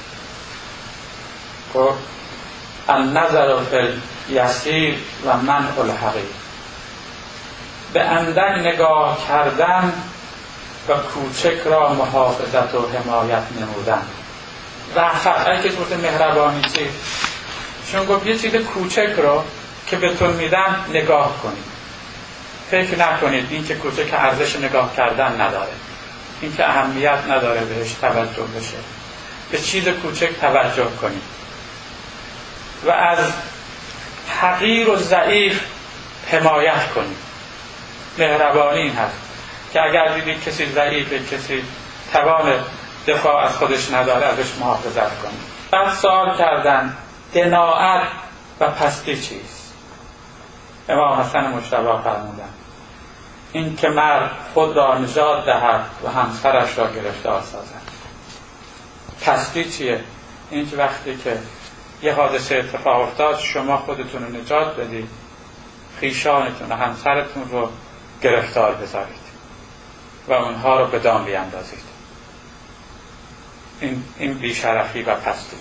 گفت النظر فی الیسیر و منع الحقیر، به اندک نگاه کردن و کوچک را محافظت و حمایت نمودن. رأفت اگه که گفت مهربانی چیست؟ چون گفت یه چیز کوچک رو که بهتون میدن نگاه کنید، فکر نکنید این که کوچک ارزش نگاه کردن نداره، این که اهمیت نداره بهش توجه بشه. به چیز کوچک توجه کنید و از حقیر و ضعیف حمایت کنید. مهربانی این هست که اگر دیدید کسی ضعیفه، کسی توان دفاع از خودش نداره، ازش محافظت کنید. بعد سوال کردن دناعت و پستی چیست؟ امام حسن مجتبی فرمودن این که مرد خود را نجات دهد و همسرش را گرفتار سازد. پستی چیه؟ این که وقتی که یه حادثه اتفاق افتاد شما خودتون رو نجات بدید، خویشانتون و همسرتون رو گرفتار بذارید و اونها رو به دام بیاندازید. این بیشرفی و پستی.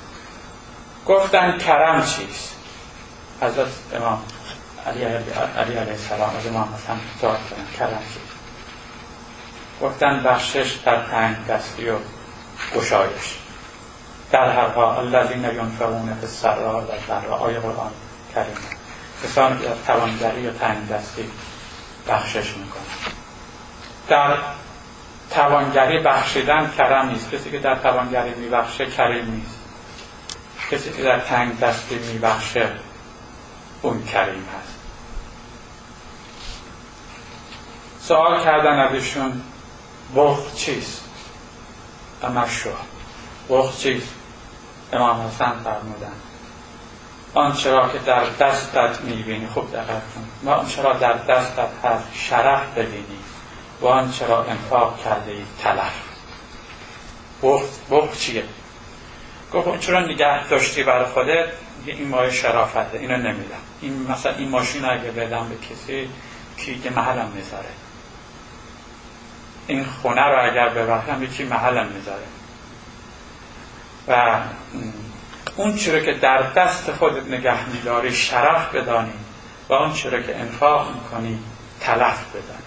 گفتن کرم چیست؟ حضرت امام علی علیه السلام از امام حسن سوال کردن کرم چیست؟ گفتن بخشش در تنگ دستی و گشایش. در هر حال الذین ینفقون فی السراء و الضراء، آیه قرآن کریم. کسانی که توانگری و تنگ دستی بخشش میکنن. در توانگری بخشیدن کرم نیست. کسی که در توانگری میبخشه کریم نیست. کسی که در تنگ دستی میبخشه اون کریم هست. سوال کردن ازشون بخل چیست؟ امشو بخل چیست؟ امام حسن فرمودن آنچه را که در دستت میبینی، خوب دقت کن، آنچه را در دستت هست شرف ببینی و آنچه را انفاق کرده ای تلف. بخل چیه؟ گفت چرا نگه داشتی برای خودت؟ این مایه شرافته، اینو نمیدم. این مثلا این ماشین اگه بدم به کسی که محلم میذاره، این خونه رو اگر ببرم یکی محلم میذاره. و اون چیزی که در دست خودت نگه میداری شرف بدانی و اون چیزی که انفاق میکنی تلف بدانی.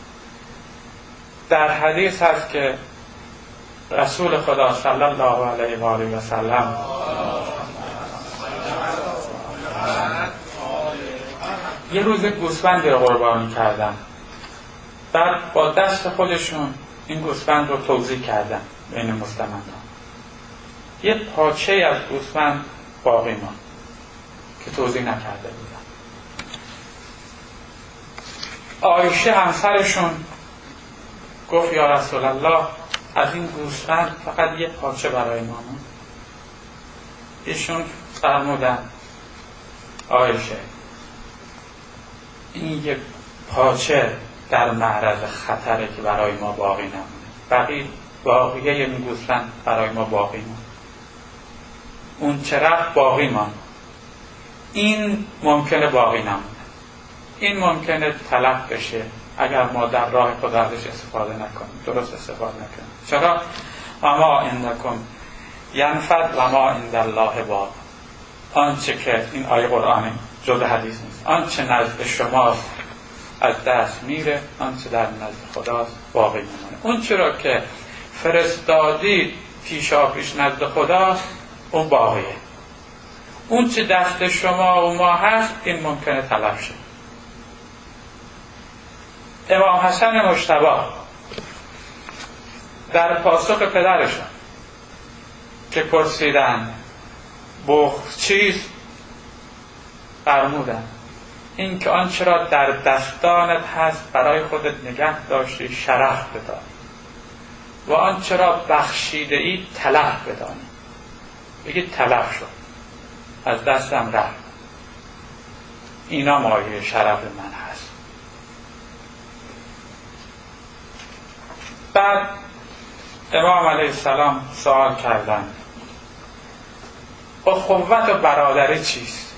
در حدیث هست که رسول خدا صلی الله علیه و آله و سلم یه روز گوسفند رو قربانی کردن، بعد با دست خودشون این گوسفند رو توزیع کردن بین مستمندان. یه پاچه از گوسفند باقی ماند که توزیع نکرده بودن. عایشه همسرشون گفت یا رسول الله از این گوسفند فقط یه پاچه برای ما موند. ایشون فرمودن عایشه این یه پاچه در معرض خطره که برای ما باقی نمونه، باقیه این گوسفند برای ما باقی ماند. اون چرخ باقی ماند، این ممکنه باقی نمونه، این ممکنه تلف بشه اگر ما در راه خدا ازش استفاده نکنیم، درست استفاده نکنیم. چرا؟ اما عندکم ینفد و ما عند الله باق. آنچه که این آیه قرآنی جزء حدیث نیست، آنچه نزد شماست از دست میره، آنچه در نزد خداست باقی میمونه. اون چرا که فرستادی پیشاپیش نزد خداست اون باقیه. اون چه دست شما و ما هست این ممکنه تلف شه. امام حسن مجتبی در پاسخ پدرشون که پرسیدن بخل چیست فرمودن این که آنچه را در دستانت هست برای خودت نگه داشتی شرف بدانی و آنچه را بخشیده ای تلف بدانی. بگید تلف شد، از دستم رفت، اینا مایه شرف من هست. بعد امام علیه السلام سوال کردن اخوت و برادری چیست؟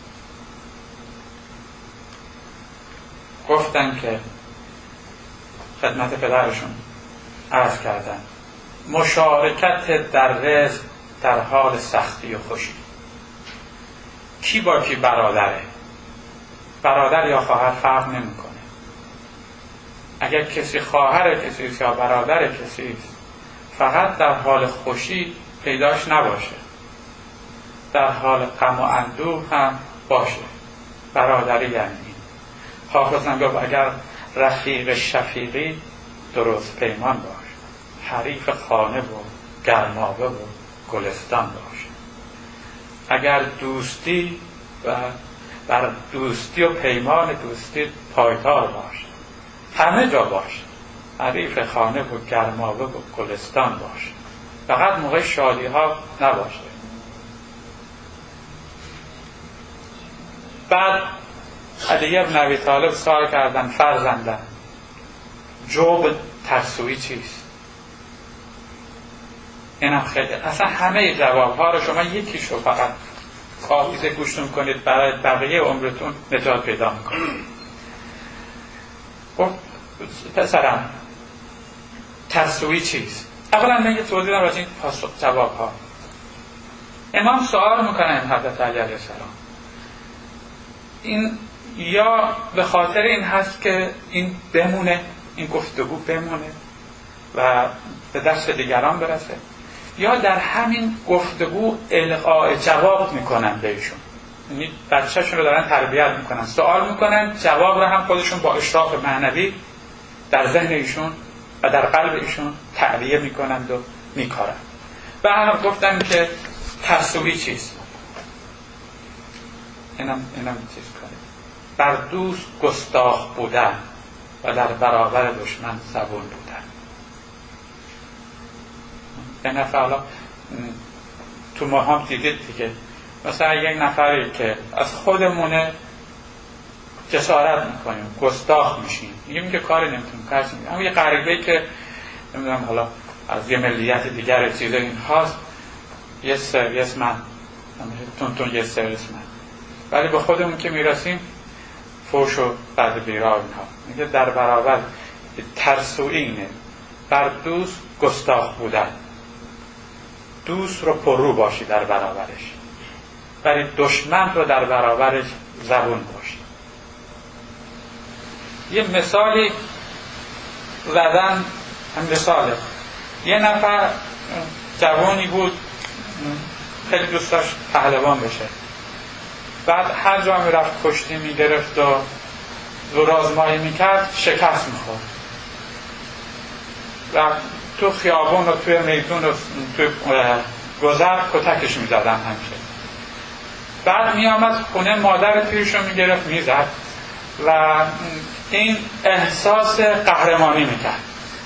گفتن که خدمت پدرشون عرض کردن مشارکت در رزق در حال سختی و خوشی. کی با کی برادره؟ برادر یا خواهر فرق نمیکنه. اگر کسی خواهر کسی است یا برادر کسی است، فقط در حال خوشی پیداش نباشه، در حال غم و اندوه هم باشه. برادری یعنی حافظ گفت اگر رفیق شفیقی درست پیمان باش، حریف خانه و گرمابه و گلستان باش. اگر دوستی و بر دوستی و پیمان دوستی پایدار باش، همه جا باش، حریف خانه و گرمابه و گلستان باش، فقط موقع شادی ها نباشه. بعد علی بن ابی طالب سوال کردن فرزندم جوب ترسویی چیست؟ اینم خیلی اصلا همه جوابها رو شما یکیشو فقط حافظه گوشتون کنید برای بقیه عمرتون نجات پیدا میکنید. خب پسرم ترسویی چیست؟ اولا من یه توضیح دارم راجع این جوابها. امام سوال میکنن حضرت علی علیه السلام این یا به خاطر این هست که این بمونه، این گفتگو بمونه و به دست دیگران برسه، یا در همین گفتگو القاء جواب میکنن بهشون، یعنی بچه‌شون رو دارن تربیت میکنن، سوال میکنن، جواب رو هم خودشون با اشراق معنوی در ذهن ایشون و در قلب ایشون تعبیه میکنند و میکارند. و هم گفتن که ترسویی چیست؟ اینم چیز کنید. بر دوست گستاخ بودن و در برابر دشمن زبون بودن. یه نفر حالا تو ما هم دیدید دیگه، مثلا یک نفری که از خودمونه جسارت میکنیم، گستاخ میشیم، میگه کاری نمیتونیم کارش میگه، اما یه غریبه‌ای که نمیدونم حالا از یه ملیت دیگر چیز این هاست، یه سرویس من تون یه سرویس من، ولی به خودمون که میرسیم فوش و بعد بیرا اینها. میگه در برابر ترسویی اینه، بر دوست گستاخ بودن، دوست رو پررو باشی در برابرش، ولی دشمن رو در برابرش زبون باشی. یه مثالی زدن، هم مثاله، یه نفر جوانی بود خیلی دوست داشت پهلوان بشه، بعد هر جا میرفت کشتی میگرفت و زورآزمایی میکرد، شکست میخورد و تو خیابون و توی میدون و توی گذر کتکش میزدن همیشه. بعد میامد خونه، مادر پیرشو میگرفت میزد و این احساس قهرمانی میکرد.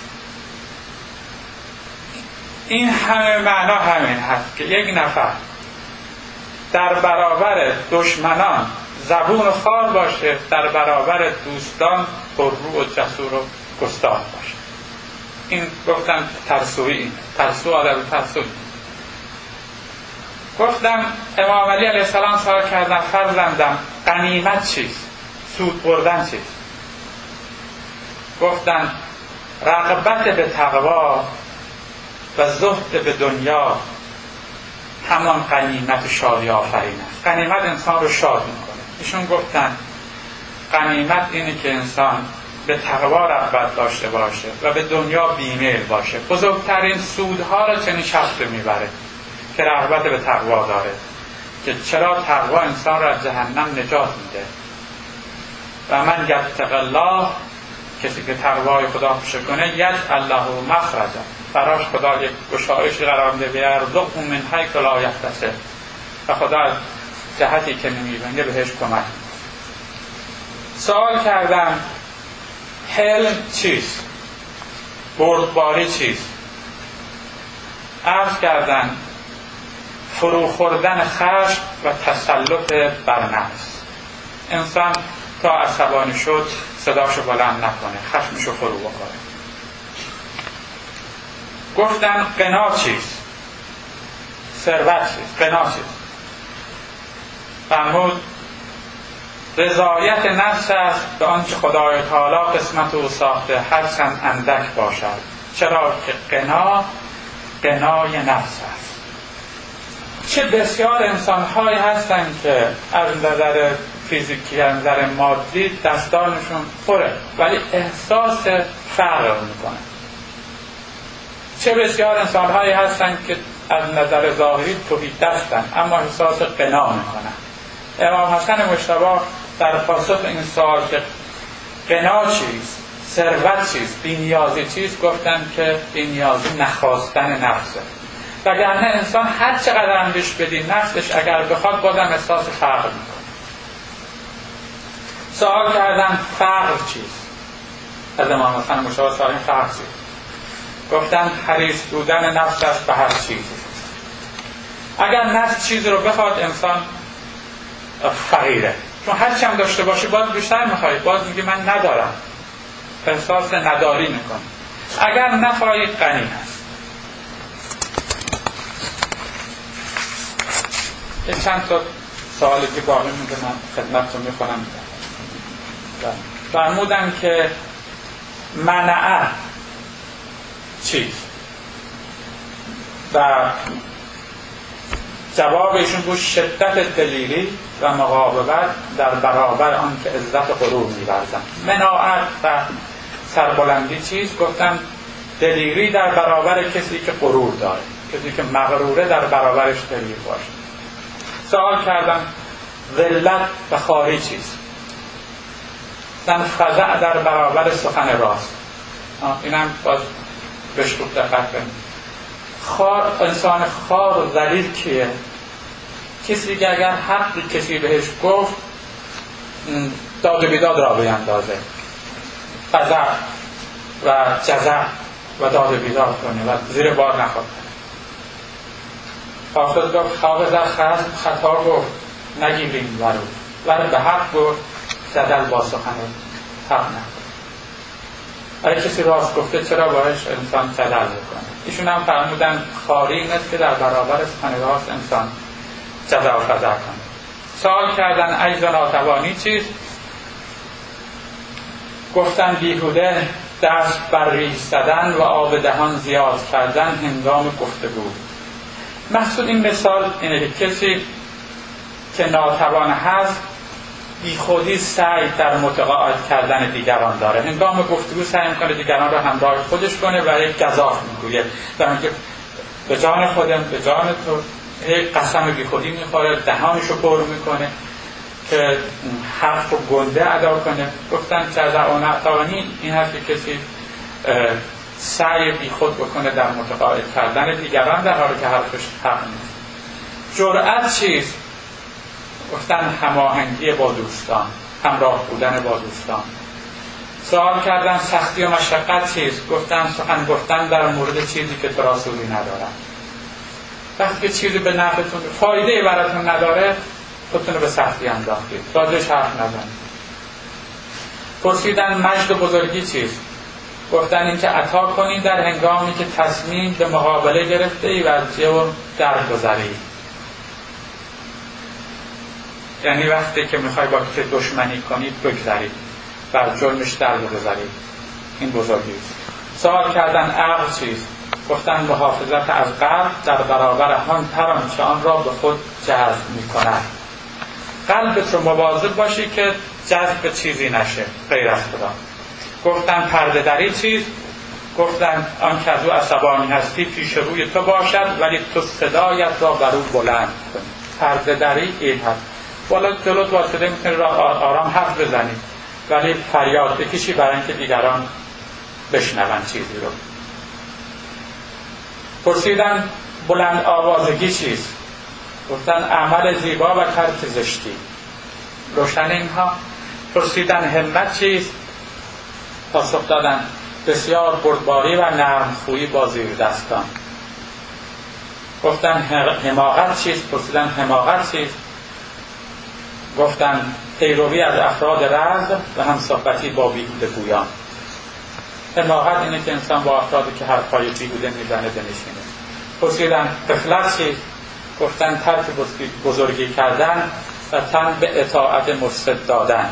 این همه معنا همین هست که یک نفر در برابر دشمنان زبون و خار باشه، در برابر دوستان پررو و جسور و گستاخ باشه. این گفتن ترسویی، این ترسو آدم ترسویی. گفتم امام علی علیه السلام سوال کردن فرزندم غنیمت چیست؟ سود بردن چیست؟ گفتن رغبت به تقوا و زهد به دنیا همان غنیمت شادی آفرین است. غنیمت انسان رو شاد میکنه. ایشون گفتن غنیمت اینه که انسان به تقوا رغبت داشته باشه و به دنیا بیمیل باشه. بزرگترین سودها رو چنین شخص میبره که رغبت به تقوا داره، که چرا تقوا انسان را از جهنم نجات میده. و من یتق الله، کسی که تقوای خدا پیشه کنه، یجعل له مخرجا، براش خدا یک گشایشی قرار میده، بیرزقه من حیث لا یحتسب، و خدا از جهتی که نمیبینه بهش کمک. سوال کردم حلم چیست؟ بردباری چیست؟ عرض کردن فرو خوردن خشم و تسلط بر نفس. انسان تا عصبانی شد صداشو بلند نکنه، خشمشو فرو بکنه. گفتن غنا چیست؟ ثروت چیست؟ غنا چیست؟ فرمود رضایت نفس است به آنچه خدای تعالی قسمت او ساخته، هرچند اندک باشد. چرا که غنای نفس است. چه بسیار انسان‌هایی هستند که از نظر فیزیکی، از نظر مادی دستانشون پره ولی احساس فقر میکنن. چه بسیار انسان‌هایی هستند که از نظر ظاهری تهی دستن اما احساس غنا میکنن. امام حسن مجتبی در پاسخ این سوال که غنا چیست، ثروت چیست، بی‌نیازی چیست، گفتن که بی‌نیازی نخواستن نفسه. وگرنه انسان هر چقدر هم بهش بدی نفسش اگر بخواد بازم احساس فقر میکنه. سوال کردن فقر چیست؟ از امام حسن مجتبی سوال فقر چیست؟ گفتن حریص بودن نفس است به هر چیزی. اگر نفس چیزی رو بخواد انسان فقیره، چون هر چی هم داشته باشی باز بیشتر میخوای، باز میگه من ندارم، احساس نداری میکنه. اگر نخواهی غنی هست. یه چند تا سوالی که باقی مونده من خدمتتون میکنم. فرمودن که منعه چیست؟ و جواب ایشون بود شدت دلیری و مقاومت در برابر آن که عزت غرور می‌ورزند. مناعت و سربلندی چیست؟ گفتم دلیری در برابر کسی که غرور داره، کسی که مغروره در برابرش دلیر باشه. سوال کردم ذلت و خواری چیست؟ فزع در برابر سخن راست. اینم باز بهش خوب دقت کنید. انسان خوار و ذلیل کیه؟ کسی که اگر حقی کسی بهش گفت داد و بیداد را بیندازه، قضا و جزع و داد و بیداد کنه و زیر بار نخواد. حافظ گفت حافظ در خصم خطا گفت نگیریم ورو به حق گفت زدل با سخن حق نکن. اگه کسی راست گفته چرا باش انسان زدل بکنه؟ ایشون هم فرمودن خاری این است که در برابر سخن راست انسان جزع و خضع کنه. سوال کردن عجز و ناتوانی چیست؟ گفتن بیهوده دست بر ریش زدن و آب دهان زیاد کردن هنگام گفتگو. مقصود این مثال اینه که کسی که ناتوان هست بی خودی سعی در متقاعد کردن دیگران داره، هنگام گفتگو سعی میکنه دیگران رو همراه خودش کنه و یک گزاف میگوید در اینکه به جان خودم به جان تو، یک قسم بی خودی میخوره، دهانشو پر میکنه که حرف رو گنده ادا کنه. گفتن جزع و ناتوانی این هست که کسی سعی بی خود بکنه در متقاعد کردن دیگران در حالی که حرفش حق نیست. جرأت چیست؟ گفتن هماهنگی با دوستان، همراه بودن با دوستان. سوال کردن سختی و مشقت چیست؟ گفتن سخن گفتن در مورد چیزی که تراسولی ندارد. وقتی که چیزی به نفعتون فایده براتون نداره خودتون رو به سختی انداختید، راجعش حرف نزنید. پرسیدن مجد و بزرگی چیست؟ گفتن این که عطا کنید در هنگامی که تصمیم به مقابله گرفته ای و از جرم درگذری. یعنی وقتی که میخوای با کسی دشمنی کنید بگذرید و از جرمش درگذرید. این بزرگی است. سوال کردن عقل چیست؟ گفتن محافظت از قلب در برابر هر آنچه آن را به خود جذب میکند. قلبت رو مواظب باشی که جذب چیزی نشه غیر از خدا. گفتن پرده دری چیست؟ گفتن آن که از او عصبانی هستی پیش روی تو باشد ولی تو صدایت را بر او بلند کنی. پرده دری این هست. والا جلوت واسطه میتونی را آرام حرف بزنی ولی فریاد بکشی برای اینکه دیگران بشنون چیزی رو. پرسیدن بلند آوازگی چیست؟ گفتن عمل زیبا و ترک زشتی. روشن اینها. پرسیدن همت چیست؟ پاسخ دادن بسیار بردباری و نرم خویی با زیر دستان. گفتن حماقت چیست؟ پرسیدن حماقت چیست؟ گفتن پیروی از افراد رذل و همصحبتی با بیهوده گویان. حماقت اینه که انسان با افرادی که حرفای بیهوده میزنه بنشینه. پرسیدن غفلت چیست؟ گفتن ترک بزرگی کردن و تن به اطاعت مفسد دادن.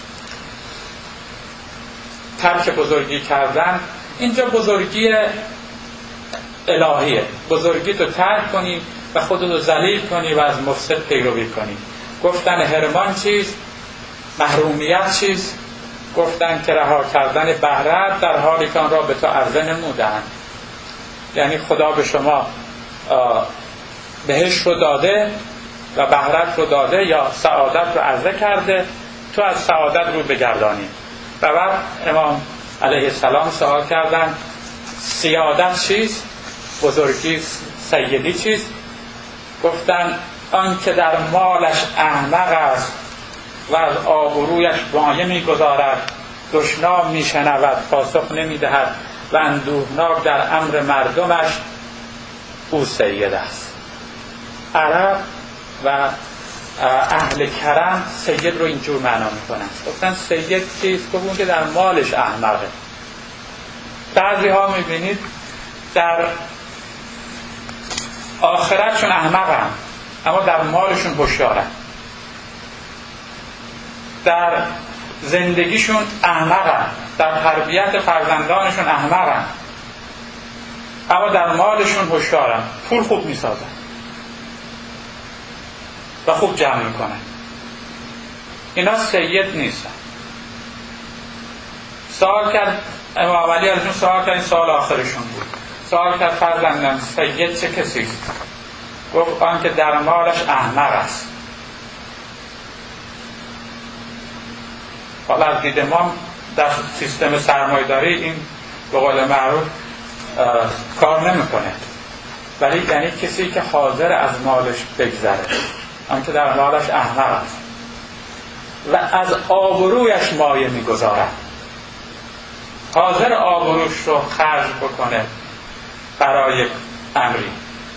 ترک بزرگی کردن اینجا بزرگی الهیه. بزرگی تو ترک کنی و خودت رو ذلیل کنی و از مفسد پیروی کنی. گفتن حرمان چیست؟ محرومیت چیست؟ گفتن که رها کردن بهرت در حالی که آن را به تو عرضه نمودند. یعنی خدا به شما بهشت رو داده و بهرت رو داده یا سعادت رو عرضه کرده، تو از سعادت رو بگردانی. و بعد امام علیه السلام سوال کردن سیادت چیست؟ بزرگی سیدی چیست؟ گفتن آن که در مالش احمق است و از آبرویش مایه می‌گذارد، دشنام می‌شنود پاسخ نمی‌دهد و اندوهناک در امر مردمش، او سید است. عرب و اهل کرم سید رو اینجور معنا میکنن. گفتن سید چیست؟ گفتن که در مالش احمقه. بعضی ها میبینید در آخرتشون احمقن اما در مالشون هوشیارن. در زندگیشون احمقن، در تربیت فرزندانشون احمقن اما در مالشون هوشیارن. پول خوب میسازن و خوب جمع میکنن. اینا سید نیستن. سوال کرد امام علی ازشون، سوال کرد، این سوال آخرشون بود. سوال کرد فرزندم سید چه کسیست؟ گفت آن که در مالش احمق است. حالا از دید ما در سیستم سرمایه‌داری این به قول معروف کار نمیکنه، ولی یعنی کسی که حاضر از مالش بگذره. آنکه در حالش احمق است و از آبرویش مایه می‌گذارد، حاضر آبروش رو خرج بکنه برای امری.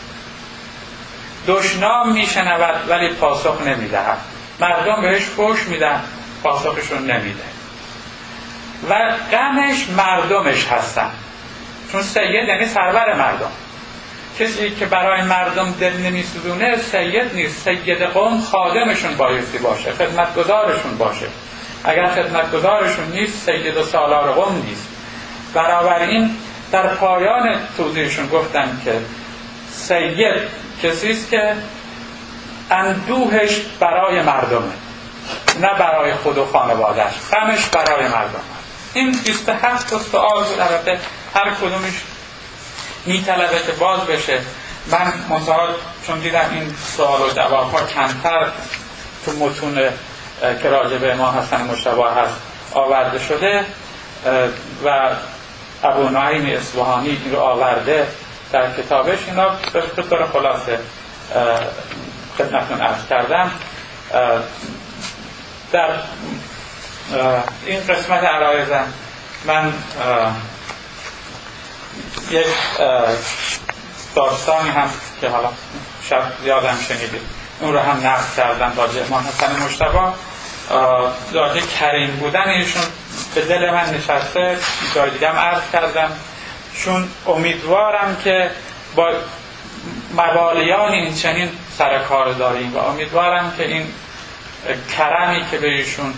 دشنام میشنود ولی پاسخ نمیدهد. مردم بهش فحش میدن، پاسخشون نمیده و غمش مردمش هستن، چون سید یعنی سرور مردم. کسی که برای مردم دل نمیسوزونه سید نیست. سید قوم خادمشون بایستی باشه، خدمتگزارشون باشه. اگر خدمتگزارشون نیست سید و سالار قوم نیست. بنابراین در پایان توضیحشون گفتن که سید کسی است که اندوهش برای مردمه، نه برای خود و خانواده‌اش، غمش برای مردم. این 27 سوال بود. البته هر کدومش میطلبه که باز بشه. من منتها چون دیدم این سوال و جواب ها کمتر تو متون که راجع به امام حسن مجتبی هست آورده شده و ابو نعیم اصفهانی این رو آورده در کتابش، اینا به طور خلاصه خدمتتون عرض کردم. در این قسمت عرایزم من یک داستانی هم که حالا شاید یادم شنیدید اون رو هم نقل کردم راجع به امام حسن مجتبی. راجع کریم بودن ایشون به دل من نشسته، جای دیگه هم عرض کردم، چون امیدوارم که با موالیان این چنین سر کار داریم و امیدوارم که این کرمی که به ایشون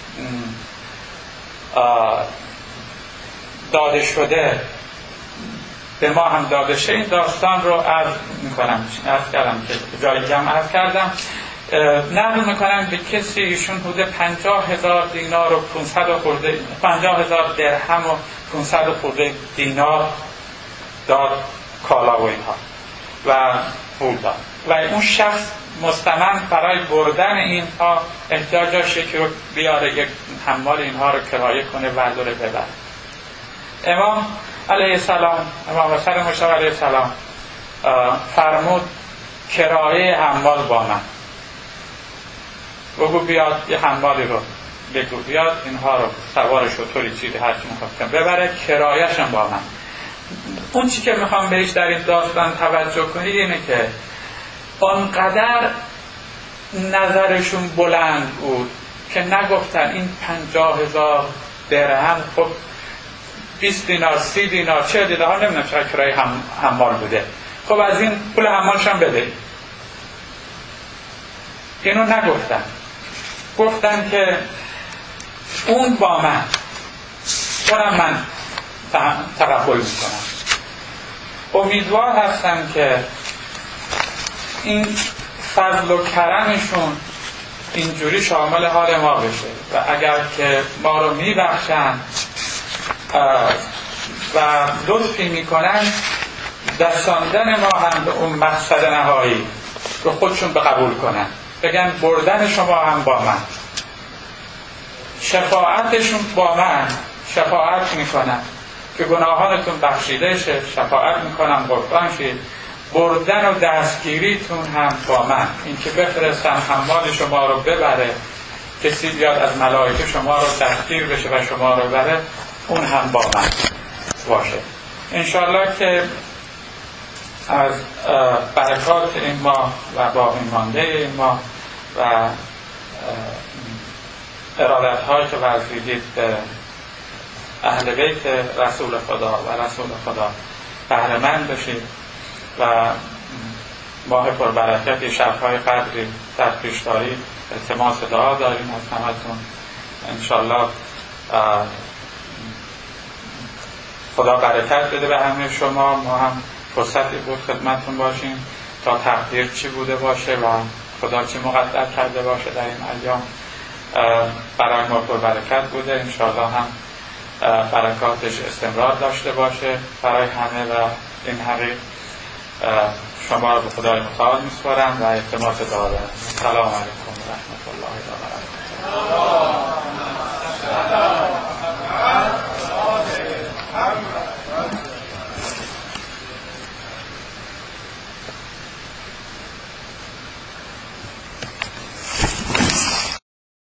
داده شده به ما هم داده شه. این داستان رو عرض کردم که جای دیگه هم عرض کردم. نقل میکنم به کسی ایشون حدود 50,000 دینار و 500 خورده 50,000 درهم و 500 خورده دینار داد، کالا و اینها و پول داد و اون شخص مستمن برای بردن اینها احتیاج داشت که رو بیاره یک حمال اینها رو کرایه کنه و داره ببره. امام علیه السلام، امام حسن مجتبی علیه السلام فرمود کرایه حمال با من، بگو بیاد یه حمالی رو بگو بیاد اینها رو سوار شطوری چیزی هر چی میخواد ببره، کرایه‌شون با من. اون چی که میخوام بهش در این داستان توجه کنید اینه که آنقدر نظرشون بلند بود که نگفتن این 50,000 درهم، خب 20 دینار 30 دینار 40 دینار نمیدونم چقدر کرایه حمال بوده، خب از این پول حمالشم بده. اینو نگفتن، گفتن که اون با من، اونم من تقبل میکنم. امیدوار هستم که این فضل و کرمشون اینجوری شامل حال ما بشه و اگر که ما رو میبخشن و لطفی میکنن، دستاندن ما هم به اون مقصد نهایی رو خودشون قبول کنن، بگن بردن شما هم با من، شفاعتشون با من، شفاعت میکنن که گناهانتون بخشیده شه، شفاعت میکنم قربان شید، بردن و دستگیریتون هم با من، این که بفرستم حمال شما رو ببره، کسی بیاد از ملائکه شما رو دستگیر بشه و شما رو بره، اون هم با من باشه. انشالله که از برکات این ماه و باقی مانده این ماه و ارادت هایی که ورزیدید به اهل بیت رسول خدا و رسول خدا بهره مند بشید و ماه پربرکتی، شب‌های قدری در پیش دارید. التماس دعا داریم از همتون. انشالله خدا برکت بده به همه شما. ما هم فرصتی بود خدمتتون باشیم تا تقدیر چی بوده باشه و خدا چی مقدر کرده باشه در این ایام برای ما پربرکت بوده. انشالله هم برکاتش استمرار داشته باشه برای همه و این حقیق شما رو به خدای متعال میسپارم و التماس دعا دارم. سلام علیکم و رحمت الله و برکاته.